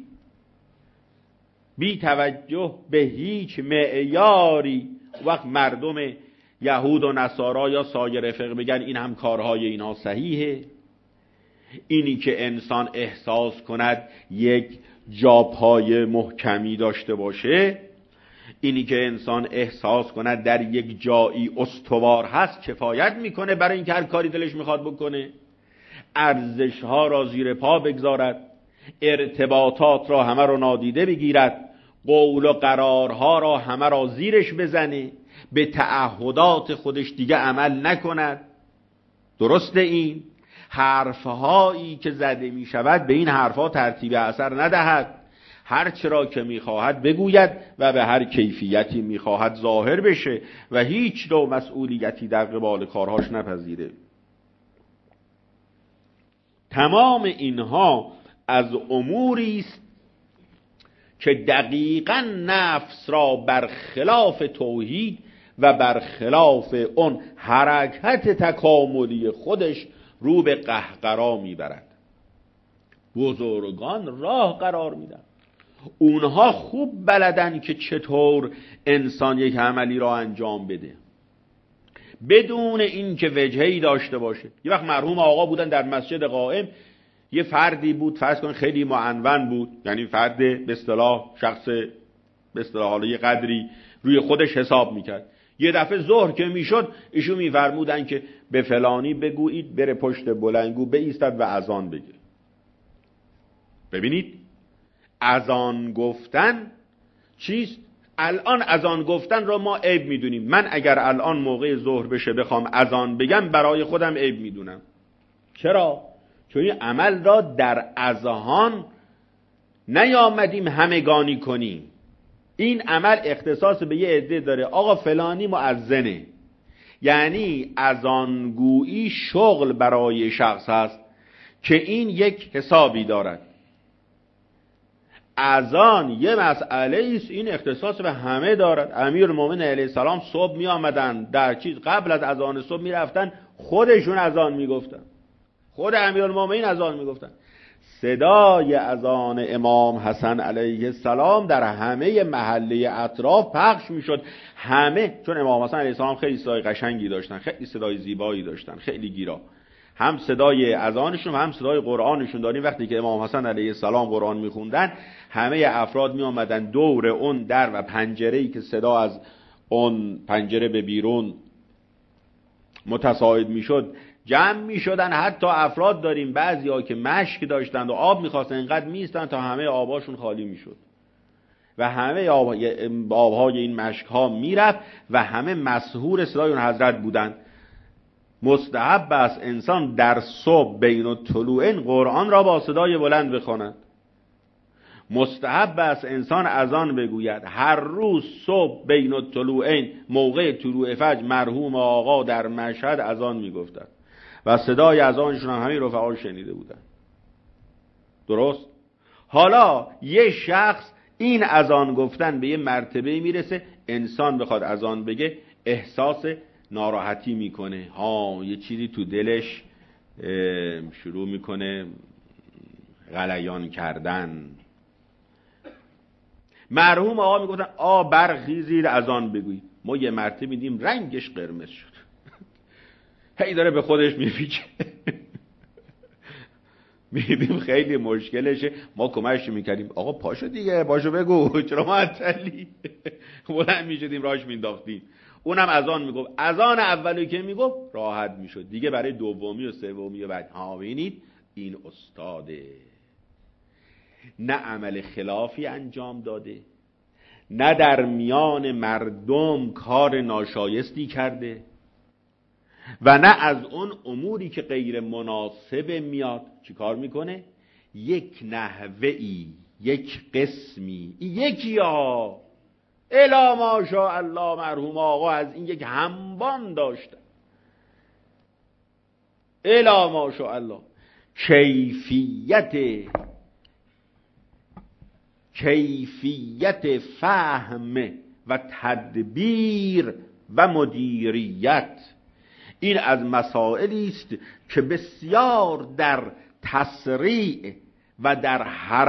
S1: بی توجه به هیچ معیاری، وقت مردم یهود و نصارا یا سایر فرق بگن این هم کارهای اینها صحیحه. اینی که انسان احساس کند یک جاپای محکمی داشته باشه، اینی که انسان احساس کند در یک جایی استوار هست کفایت میکنه برای اینکه هر کاری دلش میخواد بکنه. ارزشها را زیر پا بگذارد، ارتباطات را همه را نادیده بگیرد، قول و قرارها را همه را زیرش بزنه، به تعهدات خودش دیگه عمل نکند. درسته؟ این حرفهایی که زده می شود به این حرفها ترتیب اثر ندهد، هر چرا که می خواهد بگوید و به هر کیفیتی می خواهد ظاهر بشه و هیچ نوع مسئولیتی در قبال کارهاش نپذیره. تمام اینها از اموری است که دقیقاً نفس را برخلاف توحید و برخلاف اون حرکت تکاملی خودش رو به قهقرا میبرد. بزرگان راه قرار میدن، اونها خوب بلدن که چطور انسان یک عملی را انجام بده بدون اینکه وجهی داشته باشه. یه وقت مرحوم آقا بودن در مسجد قائم، یه فردی بود فرض کن خیلی معنون بود، یعنی فرد به اصطلاح شخص به اصطلاح حالا یه قدری روی خودش حساب میکرد. یه دفعه ظهر که میشد ایشون میفرمودن که به فلانی بگویید بره پشت بلندگو بایستد و اذان بگه. ببینید اذان گفتن چیست؟ الان اذان گفتن را ما عیب میدونیم. من اگر الان موقع ظهر بشه بخوام اذان بگم برای خودم عیب میدونم. چرا؟ چون این عمل را در اذهان نیامدیم همگانی کنیم. این عمل اختصاص به یه عده داره، آقا فلانی مؤذنه، یعنی اذانگویی شغل برای شخص هست که این یک حسابی دارد. اذان یه مسئله است، این اختصاص به همه دارد. امیرالمومنین علیه السلام صبح می آمدن در چیز قبل از اذان صبح می رفتن خودشون اذان می گفتن، خود امیرالمومنین اذان می گفتن. صدای اذان امام حسن علیه السلام در همه محله اطراف پخش می شد. همه، چون امام حسن علیه السلام خیلی صدای قشنگی داشتن، خیلی صدای زیبایی داشتن، خیلی گیرا، هم صدای اذانشون هم صدای قرآنشون داریم. وقتی که امام حسن علیه السلام قرآن میخوندن همه افراد می آمدن دور اون در و پنجره‌ای که صدا از اون پنجره به بیرون متصاعد میشد جمع میشدن. حتی افراد داریم بعضی‌ها که مشک داشتند و آب میخواستن اینقدر میستن تا همه آباشون خالی میشد و همه آبهای این مشک‌ها میرفت و همه مسحور صدای اون حضرت بودند. مستحب است انسان در صبح بین الطلوعین قرآن را با صدای بلند بخواند. مستحب است انسان اذان بگوید. هر روز صبح بین الطلوعین موقع طلوع فجر مرحوم آقا در مشهد اذان میگفتند و صدای اذانشون هم همین رفقا شنیده بودن. درست؟ حالا یه شخص این اذان گفتن به یه مرتبه میرسه انسان بخواد اذان بگه احساس ناراحتی میکنه، یه چیزی تو دلش شروع میکنه غلیان کردن. مرحوم آقا میگفتن برخیزید اذان بگویید. ما یه مرتبه میدیم رنگش قرمز شد هی داره به خودش میپیچه میدیم خیلی مشکلشه. ما کمکش میکردیم آقا پاشو دیگه، پاشو بگو چرا معطلی بلند میشدیم راش مینداختیم. اونم اذان میگفت. اذان اولی که میگفت راحت میشد دیگه. برای دومی و سومی و بعد ببینید این استاده نه عمل خلافی انجام داده، نه در میان مردم کار ناشایستی کرده و نه از اون اموری که غیر مناسب میاد چی کار میکنه؟ یک نحوه‌ای، یک قسمی، یکی ها الا ماشاءالله مرحوم آقا از این یک همبان داشتن. الا ماشاءالله کیفیت فهم و تدبیر و مدیریت این از مسائلی است که بسیار در تسریع و در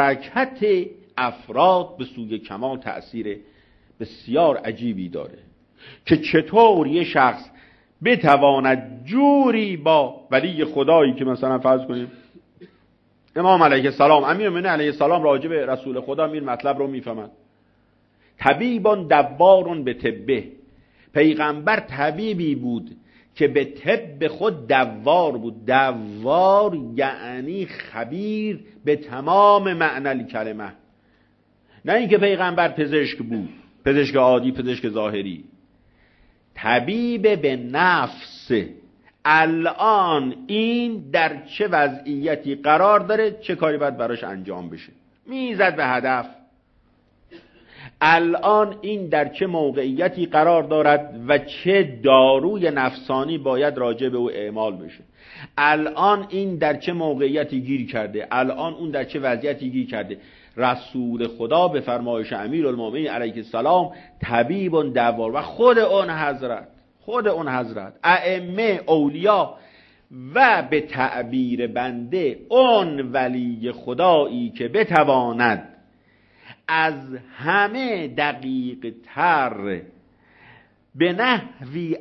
S1: حرکت افراد به سوی کمال تأثیر بسیار عجیبی داره. که چطور یه شخص بتواند جوری با ولی خدایی که مثلا فرض کنیم امام علیه السلام، امیرالمومنین علیه السلام راجع به رسول خدا این مطلب رو میفهمن. طبیبان دوارون به طبه، پیغمبر طبیبی بود که به طب خود دوار بود. دوار یعنی خبیر به تمام معنی کلمه، نه اینکه پیغمبر پزشک بود، پزشک عادی، پزشک ظاهری. طبیب به نفس. الان این در چه وضعیتی قرار داره، چه کاری باید براش انجام بشه، میزد به هدف. الان این در چه موقعیتی قرار دارد و چه داروی نفسانی باید راجع به او اعمال بشه. الان این در چه موقعیتی گیر کرده، الان اون در چه وضعیتی گیر کرده. رسول خدا به فرمایش امیرالمومنین علیه السلام طبیب دوار و خود اون حضرت ائمه اولیا و به تعبیر بنده اون ولی خدایی که بتواند از همه دقیق تر به نحوی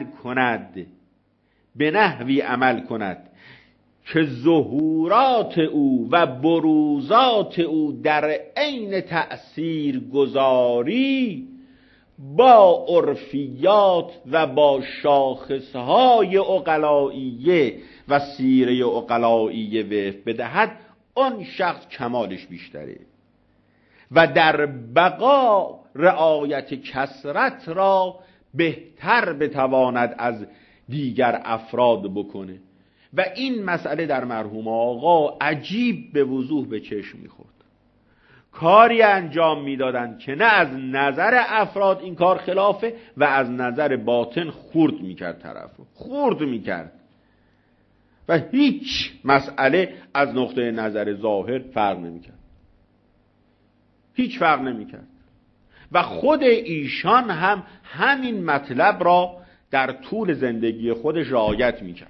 S1: عمل کند که ظهورات او و بروزات او در عین تأثیر گذاری با عرفیات و با شاخصهای عقلائیه و سیره عقلائیه وفق بدهد، اون شخص کمالش بیشتره و در بقا رعایت کثرت را بهتر بتواند از دیگر افراد بکنه. و این مسئله در مرحوم آقا عجیب به وضوح به چشم میخورد. کاری انجام میدادند که نه از نظر افراد این کار خلافه و از نظر باطن خورد میکرد، طرفو خورد میکرد و هیچ مسئله از نقطه نظر ظاهر فرق نمیکرد، هیچ فرق نمیکرد. و خود ایشان هم همین مطلب را در طول زندگی خودش رعایت میکرد،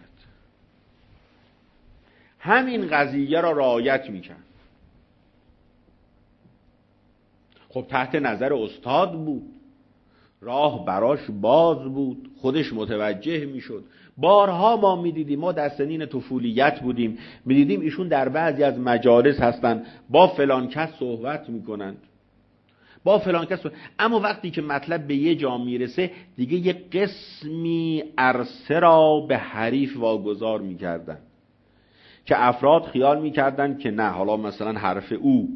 S1: همین قضیه را رعایت میکرد. خب تحت نظر استاد بود، راه براش باز بود، خودش متوجه میشد. بارها ما میدیدیم، ما در سنین طفولیت بودیم، میدیدیم ایشون در بعضی از مجالس هستن با فلان کس صحبت میکنند، با فلان کس اما وقتی که مطلب به یه جا میرسه دیگه یه قسمی عرصه را به حریف واگذار میکردن که افراد خیال میکردن که نه، حالا مثلا حرف او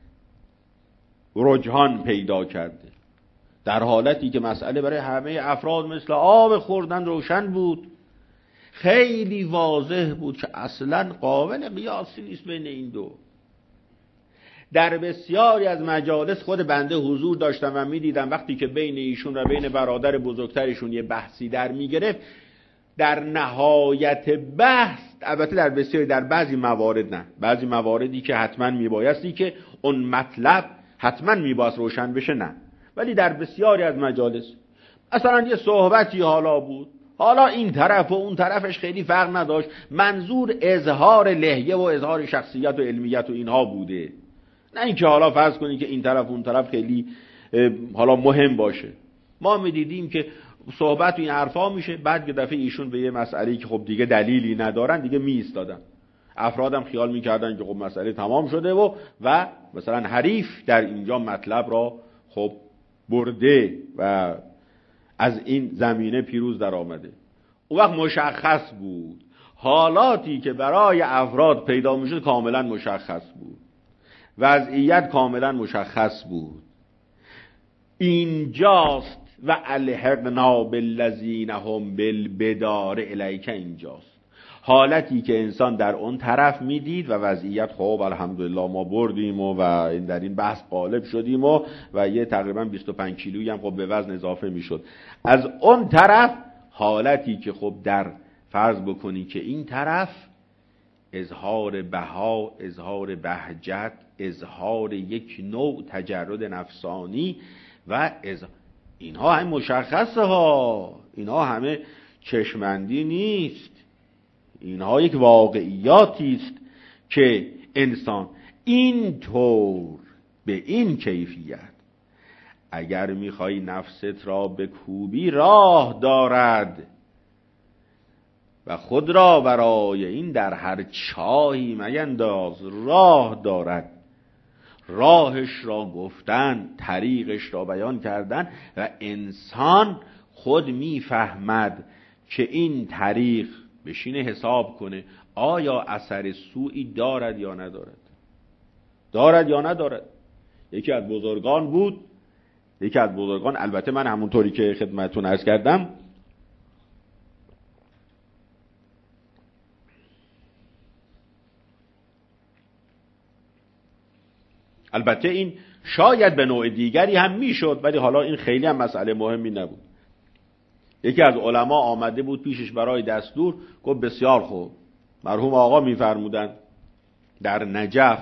S1: رجحان پیدا کرده، در حالتی که مسئله برای همه افراد مثل آب خوردن روشن بود، خیلی واضح بود که اصلا قابل قیاسی نیست بین این دو. در بسیاری از مجالس خود بنده حضور داشتم و میدیدم وقتی که بین ایشون و بین برادر بزرگترشون یه بحثی در میگرفت، در نهایت بحث، البته در بسیاری، در بعضی موارد نه، بعضی مواردی که حتما میبایستی که اون مطلب حتما میباید روشن بشه نه، ولی در بسیاری از مجالس اصلا یه صحبتی حالا بود، حالا این طرف و اون طرفش خیلی فرق نداشت، منظور اظهار لحیه و اظهار شخصیت و علمیت و اینها بوده، نه اینکه حالا فرض کنی که این طرف و اون طرف خیلی حالا مهم باشه. ما میدیدیم که صحبت و این حرفا میشه، بعد که دفعه ایشون به یه مسئله‌ای که خب دیگه دلیلی ندارن دیگه میایستادن، افرادم خیال میکردن که خب مسئله تمام شده و مثلا حریف در اینجا مطلب را خب برده و از این زمینه پیروز در آمده. اون وقت مشخص بود، حالاتی که برای افراد پیدا میشد کاملا مشخص بود، وضعیت کاملا مشخص بود. اینجاست و الحقنا بالذین هم بالبدار الیک، اینجاست حالتی که انسان در اون طرف میدید و وضعیت خب الحمدلله ما بردیم و در این بحث غالب شدیم و یه تقریبا 25 کیلویی هم خب به وزن اضافه میشد. از اون طرف حالتی که خب در فرض بکنی که این طرف اظهار بها، اظهار بهجت، اظهار یک نوع تجرد نفسانی و اینها همه مشخصه ها، اینها همه چشمندی نیست، اینها یک واقعیاتی است که انسان اینطور به این کیفیت اگر میخوای نفست را بکوبی راه دارد و خود را برای این در هر چاهی مینداز راه دارد. راهش را گفتن، طریقش را بیان کردن و انسان خود میفهمد که این طریق بشینه حساب کنه آیا اثر سوئی دارد یا ندارد، دارد یا ندارد. یکی از بزرگان بود، یکی از بزرگان، البته من همونطوری که خدمتتون عرض کردم البته این شاید به نوع دیگری هم میشد، ولی حالا این خیلی هم مسئله مهمی نبود. یکی از علما آمده بود پیشش برای دستور، گفت بسیار خوب. مرحوم آقا میفرمودند در نجف،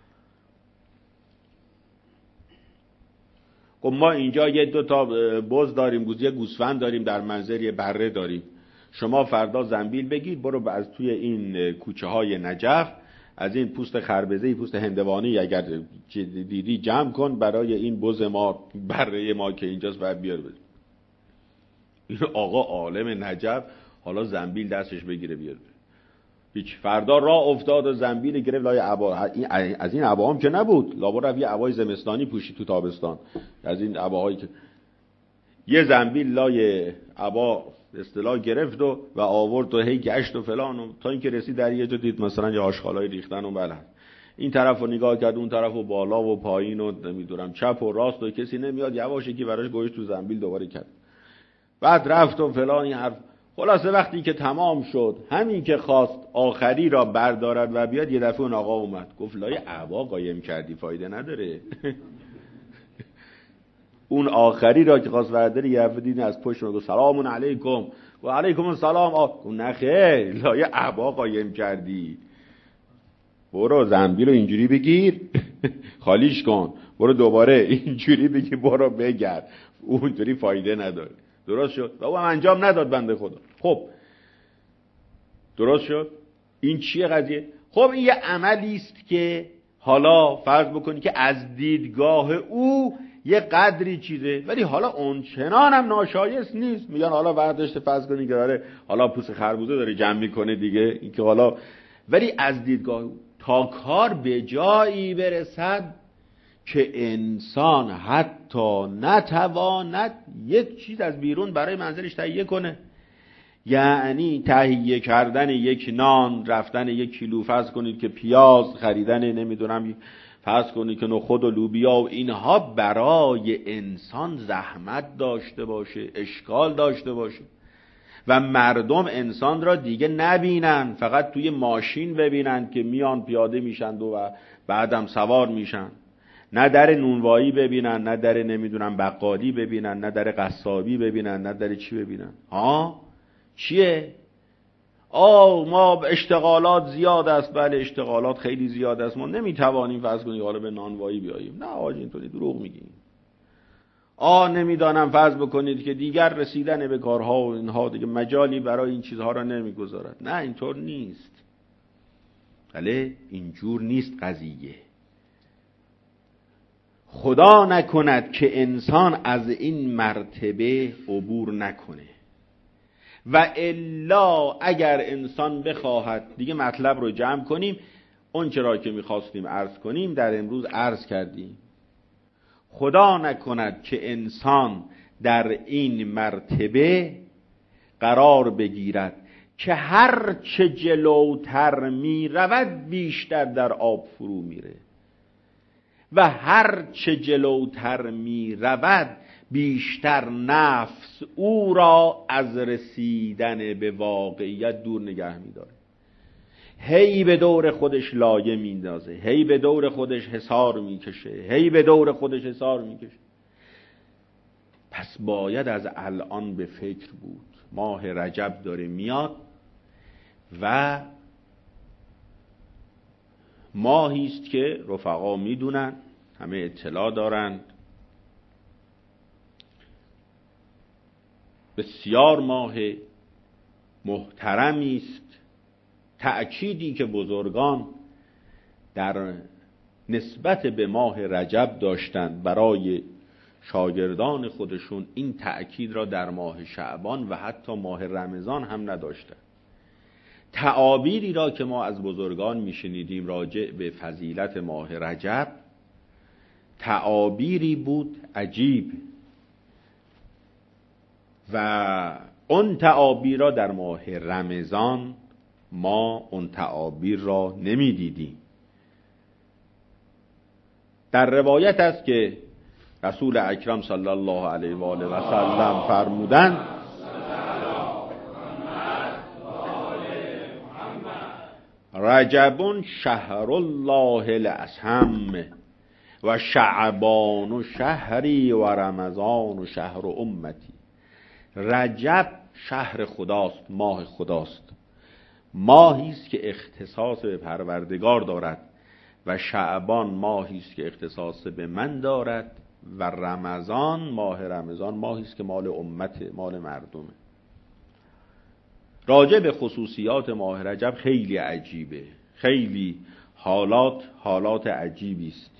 S1: گفت ما اینجا یه دو تا بز داریم، یه گوسفند داریم، در منزل یه بره داریم. شما فردا زنبیل بگیر، برو از توی این کوچه های نجف از این پوست خربزه‌ای، پوست هندوانی اگر دیدی جمع کن برای این بز ما، بره ما که اینجاست و بیار بده. این آقا عالم نجف حالا زنبیل دستش بگیره بیار بده. هیچ. فردا راه افتاد و زنبیل گرفت لای عبا. از این عبا هم که نبود، لابد رفت یه عبای زمستانی پوشید تو تابستان، از این عباهایی که یه زنبیل لای عبا اصطلاح گرفت و آورد و هی گشت و فلان، و تا اینکه رسید در یه جا دید مثلا یه آشغالای ریختن و بله این طرف رو نگاه کرد، اون طرف رو بالا و پایین و نمیدونم چپ و راست و کسی نمیاد، یواشکی که براش گوش تو زنبیل دوباره کرد، بعد رفت و فلان این حرف. خلاصه وقتی که تمام شد، همین که خواست آخری را بردارد و بیاد، یه دفعه اون آقا اومد گفت لای عبا قایم کردی، فایده نداره. اون آخری را که خواست برداری یه دفعه دیدین از پشت گفت سلام علیکم، و علیکم السلام. گفت نه خیر، لای عبا قایم کردی، برو زنبیل رو اینجوری بگیر خالیش کن، برو دوباره اینجوری بگیر، برو بگرد، اونجوری فایده نداره. درست شد؟ و اون انجام نداد بنده خدا. خب درست شد؟ این چیه قضیه؟ خب این یه عملی است که حالا فرض بکنی که از دیدگاه او یه قدری چیزه، ولی حالا اون چنان هم ناشایست نیست. میگن حالا برداشت فرض کنی که داره حالا پوست خربوزه داره جمع میکنه دیگه، این که حالا، ولی از دیدگاه تا کار به جایی برسد که انسان حتی نتواند یک چیز از بیرون برای منزلش تهیه کنه. یعنی تهیه کردن یک نان، رفتن یک کیلو فرض کنید که پیاز، خریدن نمیدونم فرض کنید که نخود و لوبیا و اینها برای انسان زحمت داشته باشه، اشکال داشته باشه و مردم انسان را دیگه نبینن، فقط توی ماشین ببینن که میان پیاده میشن و بعدم سوار میشن، نه در نونوایی ببینن، نه در نمیدونم بقالی ببینن، نه در قصابی ببینن، نه در چی ببینن. چیه؟ ما اشتغالات زیاد است. بله اشتغالات خیلی زیاد است، ما نمیتوانیم فرض کنید حالا به نانوایی بیاییم. نه آجی اینطوری دروغ میگیم. نمیدانم فرض بکنید که دیگر رسیدن به کارها و اینها دیگه مجالی برای این چیزها را نمیگذارد. نه اینطور نیست. بله اینجور نیست قضیه. خدا نکند که انسان از این مرتبه عبور نکنه و الا اگر انسان بخواهد، دیگه مطلب رو جمع کنیم، اون چرا که میخواستیم عرض کنیم در امروز عرض کردیم. خدا نکند که انسان در این مرتبه قرار بگیرد که هر چه جلوتر میرود بیشتر در آب فرو میره و هر چه جلوتر میرود بیشتر نفس او را از رسیدن به واقعیت دور نگه میداره. هی به دور خودش لایه میندازه، هی به دور خودش حصار میکشه، هی به دور خودش حصار میکشه. پس باید از الان به فکر بود. ماه رجب داره میاد و ماهی است که رفقا میدونن، همه اطلاع دارن، بسیار ماه محترمی است. تأکیدی که بزرگان در نسبت به ماه رجب داشتند برای شاگردان خودشون این تأکید را در ماه شعبان و حتی ماه رمضان هم نداشتند. تعابیری را که ما از بزرگان میشنیدیم راجع به فضیلت ماه رجب تعابیری بود عجیب و اون تعابیر را در ماه رمضان ما اون تعابیر را نمیدیدیم. در روایت است که رسول اکرم صلی الله علیه و آله و سلم فرمودند رجب شهر الله الاصم و شعبان شهری و رمضان شهر امتی. رجب شهر خداست، ماه خداست، ماهی است که اختصاص به پروردگار دارد و شعبان ماهی است که اختصاص به من دارد و رمضان، ماه رمضان ماهی است که مال امت، مال مردمه. راجع به خصوصیات ماه رجب خیلی عجیبه، خیلی حالات عجیبی است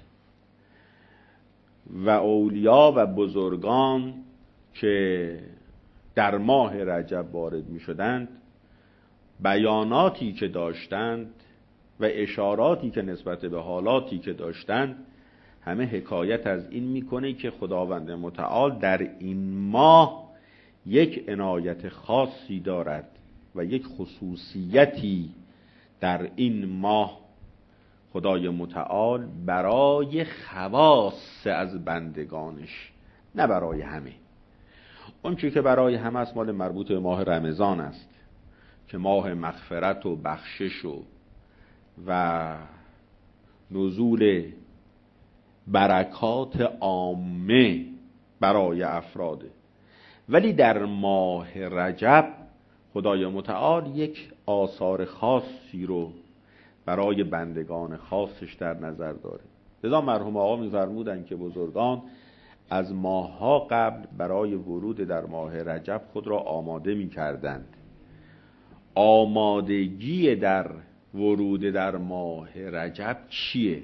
S1: و اولیا و بزرگان که در ماه رجب وارد می شدند بیاناتی که داشتند و اشاراتی که نسبت به حالاتی که داشتند همه حکایت از این میکنه که خداوند متعال در این ماه یک عنایت خاصی دارد و یک خصوصیتی در این ماه خدای متعال برای خواص از بندگانش، نه برای همه. اون چیزی که برای همه است مال مربوط به ماه رمضان است که ماه مغفرت و بخشش و نزول برکات عامه برای افراده. ولی در ماه رجب خدای متعال یک آثار خاصی رو برای بندگان خاصش در نظر داره. لذا مرحوم آقا می‌فرمودند که بزرگان از ماه‌ها قبل برای ورود در ماه رجب خود را آماده می‌کردند. آمادگی در ورود در ماه رجب چیه؟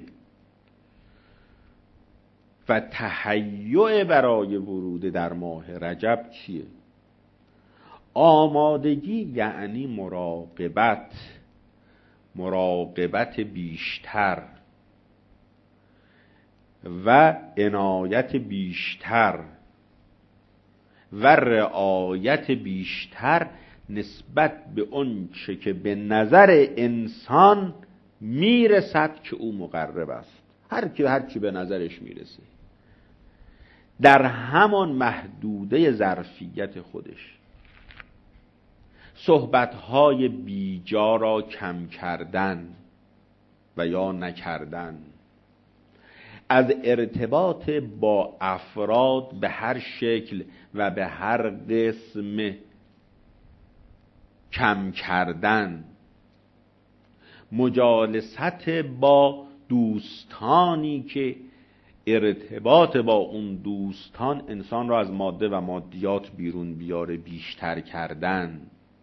S1: و تهیع برای ورود در ماه رجب چیه؟ آمادگی یعنی مراقبت بیشتر و عنایت بیشتر و رعایت بیشتر نسبت به اون چه که به نظر انسان میرسد که او مقرب است. هر چی به نظرش میرسه در همان محدوده ظرفیت خودش. صحبت‌های بیجا را کم کردن و یا نکردن، از ارتباط با افراد به هر شکل و به هر قسم کم کردن، مجالست با دوستانی که ارتباط با اون دوستان انسان را از ماده و مادیات بیرون بیاره بیشتر کردن،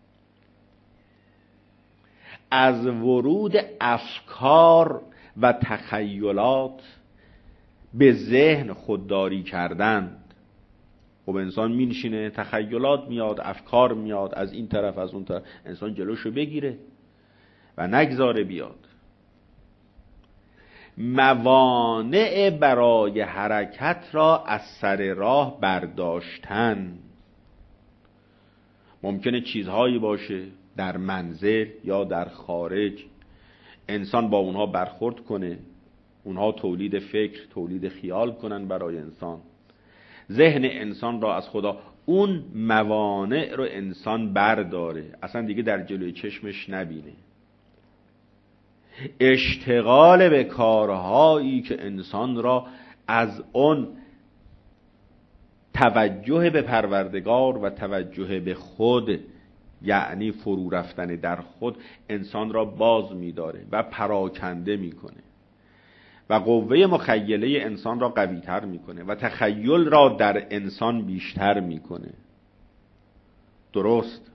S1: از ورود افکار و تخیلات به ذهن خودداری کردن. خب انسان می‌نشینه تخیلات میاد، افکار میاد از این طرف از اون طرف، انسان جلوشو بگیره و نگذاره بیاد. موانع برای حرکت را از سر راه برداشتن. ممکنه چیزهایی باشه در منزل یا در خارج انسان با اونها برخورد کنه، اونها تولید فکر، تولید خیال کنن برای انسان، ذهن انسان را از خدا، اون موانع رو انسان برداره، اصلا دیگه در جلوی چشمش نبینه. اشتغال به کارهایی که انسان را از اون توجه به پروردگار و توجه به خود، یعنی فرو رفتن در خود، انسان را باز می‌داره و پراکنده می‌کنه و قوه مخیله انسان را قوی‌تر می‌کنه و تخیل را در انسان بیشتر می‌کنه. درست.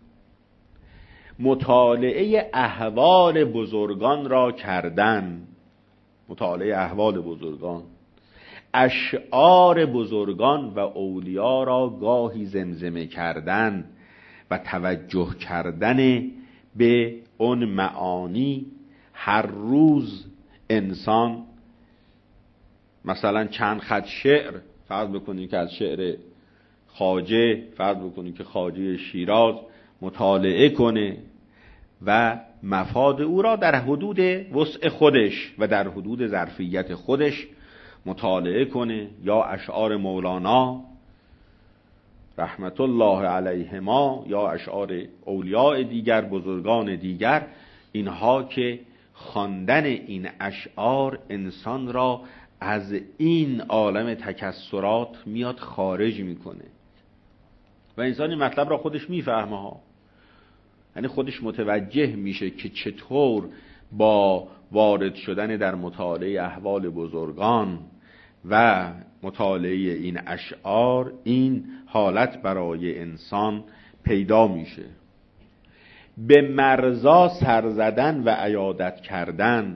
S1: مطالعه احوال بزرگان را کردن، مطالعه احوال بزرگان، اشعار بزرگان و اولیا را گاهی زمزمه کردن و توجه کردن به اون معانی. هر روز انسان مثلا چند خط شعر، فرض بکنید که از شعر خواجه، فرض بکنید که خواجه شیراز مطالعه کنه و مفاد او را در حدود وسع خودش و در حدود ظرفیت خودش مطالعه کنه، یا اشعار مولانا رحمت الله علیهما یا اشعار اولیاء دیگر، بزرگان دیگر، اینها که خواندن این اشعار انسان را از این عالم تکثرات میاد خارج میکنه و انسان این مطلب را خودش میفهمه ها، یعنی خودش متوجه میشه که چطور با وارد شدن در مطالعه احوال بزرگان و مطالعه این اشعار این حالت برای انسان پیدا میشه. به مرزا سر زدن و عیادت کردن،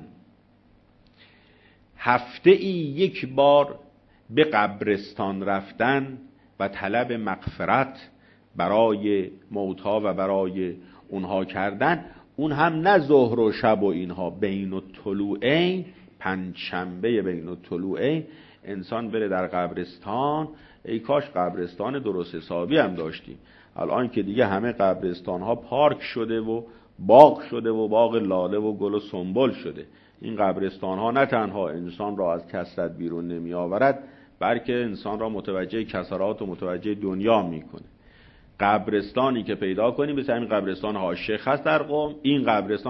S1: هفته ای یک بار به قبرستان رفتن و طلب مغفرت برای موتا و برای اونها کردن، اون هم نه ظهر و شب و اینها، بین الطلوعین، پنجشنبه بین الطلوعین انسان بره در قبرستان. ای کاش قبرستان درست حسابی هم داشتیم. الان که دیگه همه قبرستان ها پارک شده و باغ شده و باغ لاله و گل و سنبل شده. این قبرستان ها نه تنها انسان را از کثرت بیرون نمی آورد، بلکه انسان را متوجه کثرات و متوجه دنیا میکنه. قبرستانی که پیدا کنیم، مثل همین قبرستان هاشیخ هست در قم، این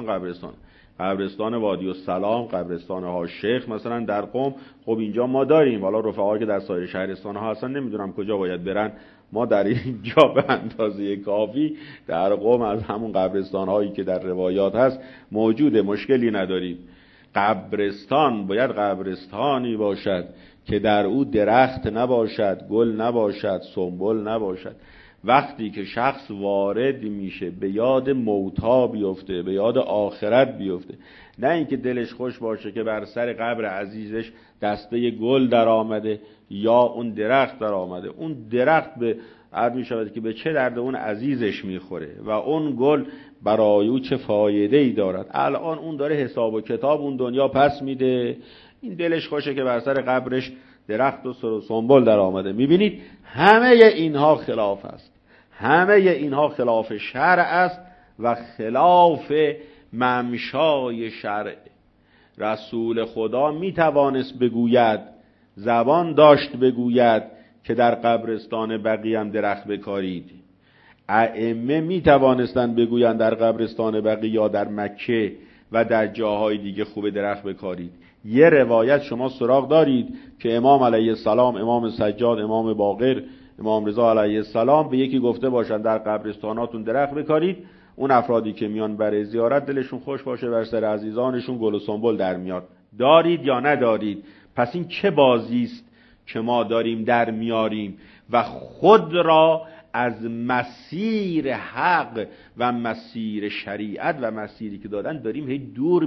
S1: قبرستان وادی السلام، قبرستان هاشیخ مثلا در قم، خب اینجا ما داریم. حالا رفقا که در سایر شهرستان ها هستن نمیدونم کجا باید برن، ما در اینجا به اندازه کافی در قم از همون قبرستان هایی که در روایات هست موجوده، مشکلی نداریم. قبرستان باید قبرستانی باشد که در او درخت نباشد، گل نباشد، سنبل نباشد. وقتی که شخص وارد میشه به یاد موتا بیفته، به یاد آخرت بیفته، نه اینکه دلش خوش باشه که بر سر قبر عزیزش دسته گل در آمده یا اون درخت در آمده. اون درخت به عرض می شود که به چه درد اون عزیزش میخوره و اون گل برای او چه فایده ای دارد. الان اون داره حساب و کتاب اون دنیا پس میده، این دلش خوشه که بر سر قبرش درخت و سنبل در آمده. میبینید همه اینها خلاف است، همه اینها خلاف شرع است و خلاف ممشای شرع. رسول خدا میتوانست بگوید، زبان داشت بگوید که در قبرستان بقیع هم درخت بکارید. ائمه میتوانستند بگویند در قبرستان بقیع یا در مکه و در جاهای دیگه خوب درخت بکارید. یه روایت شما سراغ دارید که امام علیه السلام، امام سجاد، امام باقر، امام رضا علیه السلام به یکی گفته باشند در قبرستاناتون درخت بکارید، اون افرادی که میان برای زیارت دلشون خوش باشه بر سر عزیزانشون گل و سنبل در میاد. دارید یا ندارید؟ پس این چه بازی است که ما داریم در میاریم و خود را از مسیر حق و مسیر شریعت و مسیری که دادن داریم هی دور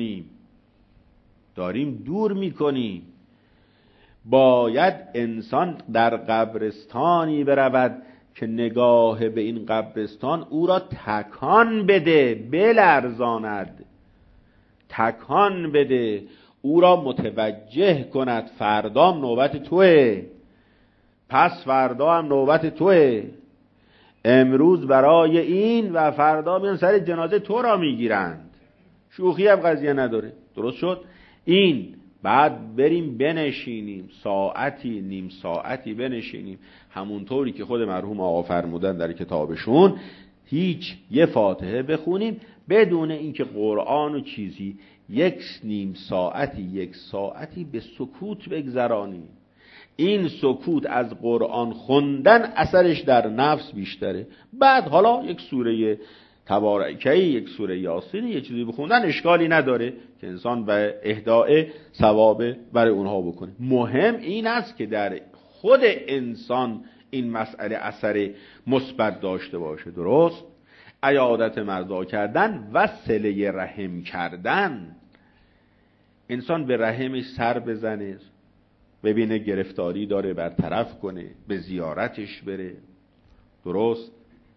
S1: میکنیم. باید انسان در قبرستانی برود که نگاه به این قبرستان او را تکان بده، بلرزاند، تکان بده، او را متوجه کند فردا نوبت توه، پس فردا هم نوبت توه، امروز برای این و فردا میان سر جنازه تو را میگیرند. شوخی هم قضیه نداره. درست شد؟ این بعد بریم بنشینیم ساعتی، نیم ساعتی بنشینیم همونطوری که خود مرحوم آقا فرمودن در کتابشون، هیچ یه فاتحه بخونیم بدون اینکه قرآن و چیزی، یک نیم ساعتی، یک ساعتی به سکوت بگذرانیم. این سکوت از قرآن خوندن اثرش در نفس بیشتره. بعد حالا یک سوره تبارکی، یک سوره یاسین، یک چیزی بخوندن اشکالی نداره که انسان به اهداء ثواب برای اونها بکنه. مهم این است که در خود انسان این مسئله اثر مثبت داشته باشه. درست؟ عیادت مرضا کردن و صله رحم کردن. انسان به رحمش سر بزنه، ببینه گرفتاری داره برطرف کنه، به زیارتش بره. درست؟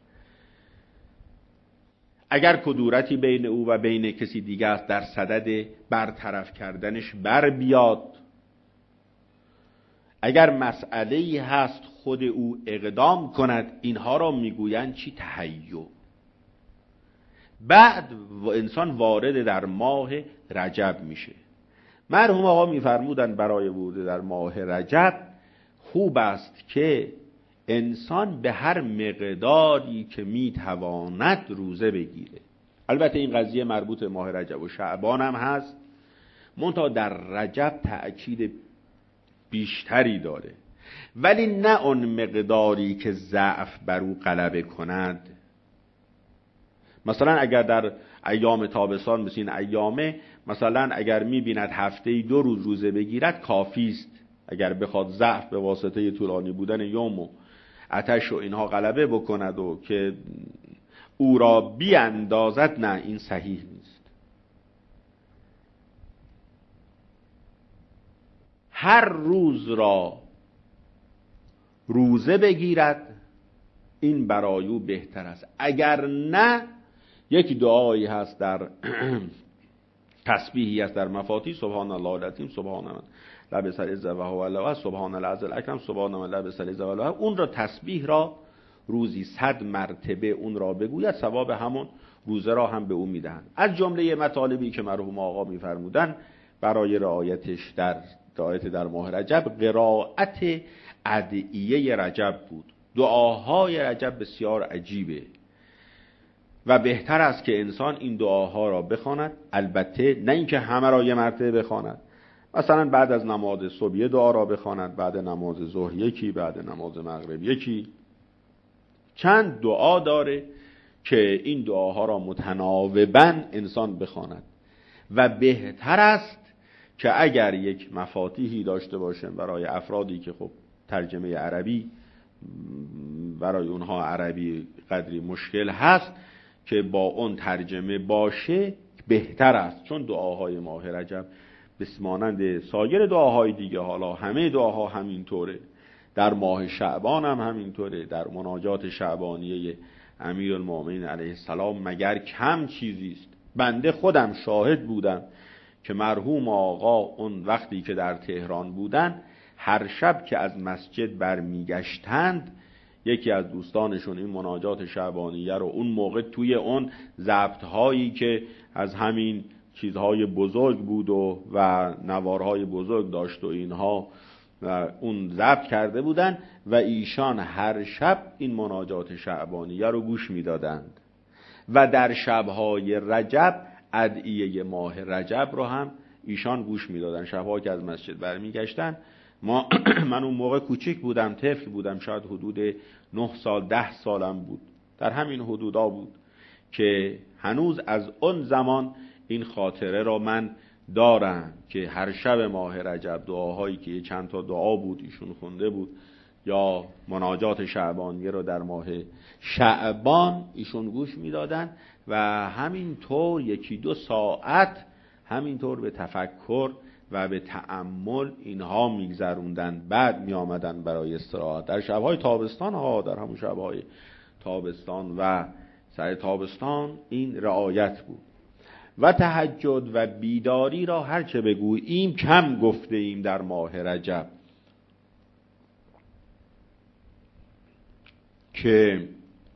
S1: اگر کدورتی بین او و بین کسی دیگه است در صدد برطرف کردنش بر بیاد. اگر مسئله‌ای هست خود او اقدام کند. اینها را میگویند چی؟ تهیع. بعد انسان وارد در ماه رجب میشه. مرحوم آقا میفرمودن برای ورود در ماه رجب خوب است که انسان به هر مقداری که میتواند روزه بگیره. البته این قضیه مربوط به ماه رجب و شعبان هم هست، منتها در رجب تأکید بیشتری داره، ولی نه اون مقداری که ضعف بر او غلبه کند. مثلا اگر در ایام تابستان مثل این ایامه، مثلا اگر میبیند هفته‌ای 2 روز روزه بگیرد کافی است. اگر بخواد ضعف به واسطه طولانی بودن یوم و آتش و اینها غلبه بکند و که او را بیاندازد، نه، این صحیح نیست. هر روز را روزه بگیرد، این برای او بهتر است. اگر نه، یک دعایی هست در تسبیحی است در مفاتیح: سبحان الله العظیم، سبحان من لبس العزة و هو الله، سبحان العز الاکرم، سبحان من لبس العزة و الله. اون را تسبیح را روزی 100 مرتبه اون را بگوید، ثواب همون روزه را هم به او میدهند. از جمله مطالبی که مرحوم آقا میفرمودن برای رعایتش در ماه رجب، قرائت ادعیه رجب بود. دعاهای رجب بسیار عجیبه و بهتر است که انسان این دعاها را بخواند. البته نه اینکه همه را یه مرتبه بخواند، مثلا بعد از نماز صبح یه دعا را بخواند، بعد نماز ظهر یکی، بعد نماز مغرب یکی. چند دعا داره که این دعاها را متناوباً انسان بخواند و بهتر است که اگر یک مفاتیحی داشته باشه برای افرادی که خب ترجمه عربی برای اونها عربی قدری مشکل هست، که با اون ترجمه باشه بهتر است. چون دعاهای ماه رجب بسمانند سایر دعاهای دیگه، حالا همه دعاها همینطوره، در ماه شعبان هم همینطوره، در مناجات شعبانیه امیرالمومنین علیه السلام مگر کم چیزی است. بنده خودم شاهد بودم که مرحوم آقا اون وقتی که در تهران بودن، هر شب که از مسجد برمیگشتند، یکی از دوستانشون این مناجات شعبانیه رو اون موقع توی اون ضبط‌هایی که از همین چیزهای بزرگ بود و نوارهای بزرگ داشت و اینها، و اون ضبط کرده بودن و ایشان هر شب این مناجات شعبانیه رو گوش میدادند و در شبهای رجب ادعیه ماه رجب رو هم ایشان گوش میدادن. شبها که از مسجد برمیگشتن، من اون موقع کوچیک بودم، طفل بودم، شاید حدود 9 سال 10 سالم بود، در همین حدودا بود که هنوز از اون زمان این خاطره را من دارم که هر شب ماه رجب دعاهایی که چند تا دعا بود ایشون خونده بود، یا مناجات شعبانیه رو در ماه شعبان ایشون گوش میدادن و همینطور 1-2 ساعت همینطور به تفکر و به تأمل اینها میگذروندن. بعد می آمدن برای استراحت در شبهای تابستان ها، در همون شبهای تابستان و سر تابستان این رعایت بود. و تهجد و بیداری را هرچه بگوییم کم گفته ایم در ماه رجب، که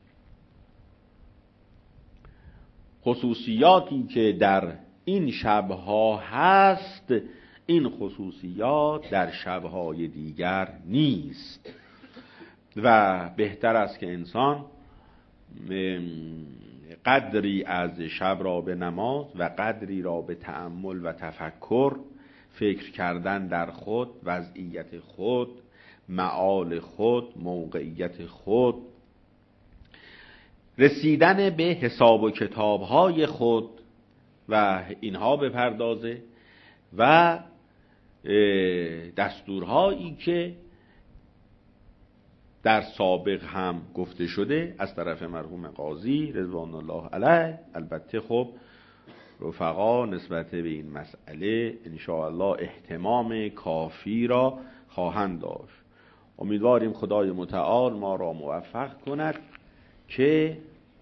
S1: خصوصیاتی که در این شبها هست، این خصوصیات در شبهای دیگر نیست و بهتر است که انسان قدری از شب را به نماز و قدری را به تأمل و تفکر، فکر کردن در خود، وضعیت خود، معال خود، موقعیت خود، رسیدن به حساب و کتابهای خود و اینها بپردازه و دستورهایی که در سابق هم گفته شده از طرف مرحوم قاضی رضوان الله علیه. البته خب رفقا نسبت به این مسئله انشاءالله اهتمام کافی را خواهند داشت. امیدواریم خدای متعال ما را موفق کند که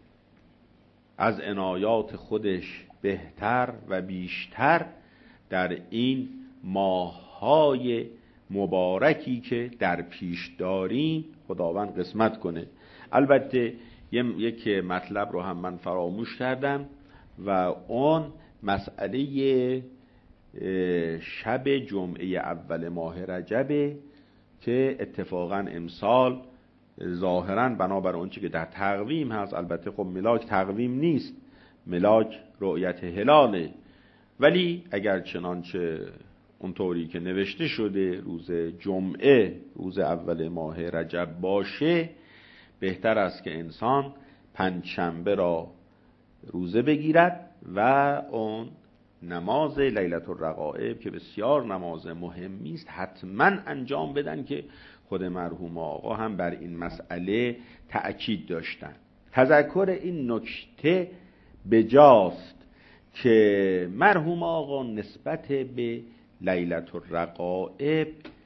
S1: از عنایات خودش بهتر و بیشتر در این ماه‌های مبارکی که در پیش داریم خداوند قسمت کنه. البته یک مطلب رو هم من فراموش کردم و اون مسئله شب جمعه اول ماه رجبه که اتفاقا امسال ظاهراً بنابر اونچه که در تقویم هست، البته خب ملاک تقویم نیست، ملاک رؤیت هلاله، ولی اگر چنانچه اونطوری که نوشته شده روز جمعه روز اول ماه رجب باشه، بهتر است که انسان پنجشنبه را روزه بگیرد و اون نماز لیلة الرغائب که بسیار نماز مهمی است حتما انجام بدن که خود مرحوم آقا هم بر این مسئله تأکید داشتن. تذکر این نکته بجاست که مرحوم آقا نسبت به لیلة الرغائب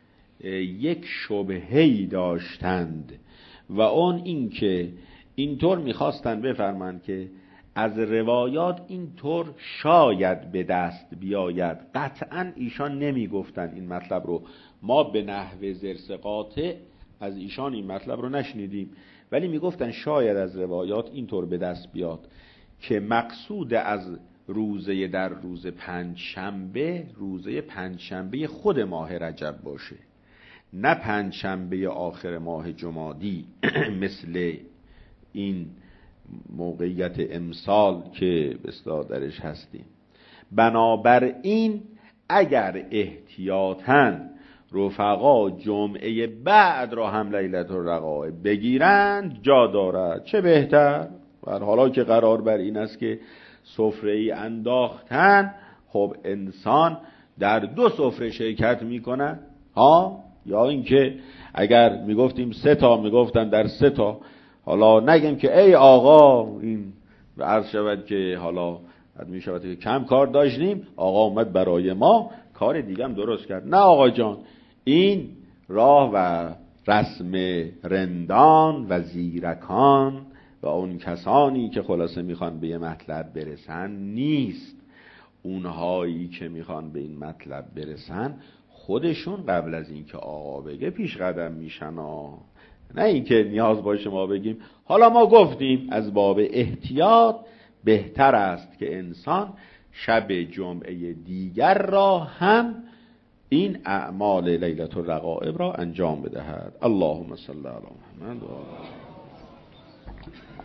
S1: یک شبهه‌ای داشتند و اون این که اینطور میخواستن بفرمایند که از روایات اینطور شاید به دست بیاید. قطعا ایشان نمیگفتن این مطلب رو، ما به نحو زرس قاطع از ایشان این مطلب رو نشنیدیم، ولی میگفتن شاید از روایات اینطور به دست بیاد که مقصود از روزه در روز پنجشنبه روزه پنجشنبه خود ماه رجب باشه، نه پنجشنبه آخر ماه جمادی مثل این موقعیت امسال که بسیار درش هستیم. بنابراین اگر احتیاطاً رفقا جمعه بعد را هم لیلة الرغائب بگیرند جا دارد، چه بهتر. و حالا که قرار بر این است که سفره‌ای انداختن، خب انسان در دو سفره شرکت میکنه یا اینکه اگر میگفتیم 3 تا میگفتن در 3 تا. حالا نگیم که ای آقا این عرض شود که حالا می شود که کم کار داشتیم، آقا اومد برای ما کار دیگه هم درست کرد. نه آقا جان، این راه و رسم رندان و زیرکان و اون کسانی که خلاصه میخوان به یه مطلب برسن نیست. اونهایی که میخوان به این مطلب برسن خودشون قبل از این که آقا بگه پیش قدم میشن نه اینکه نیاز باشه ما بگیم. حالا ما گفتیم از باب احتیاط بهتر است که انسان شب جمعه دیگر را هم این اعمال لیلة الرغائب را انجام بدهد. اللهم صل علی محمد و آله.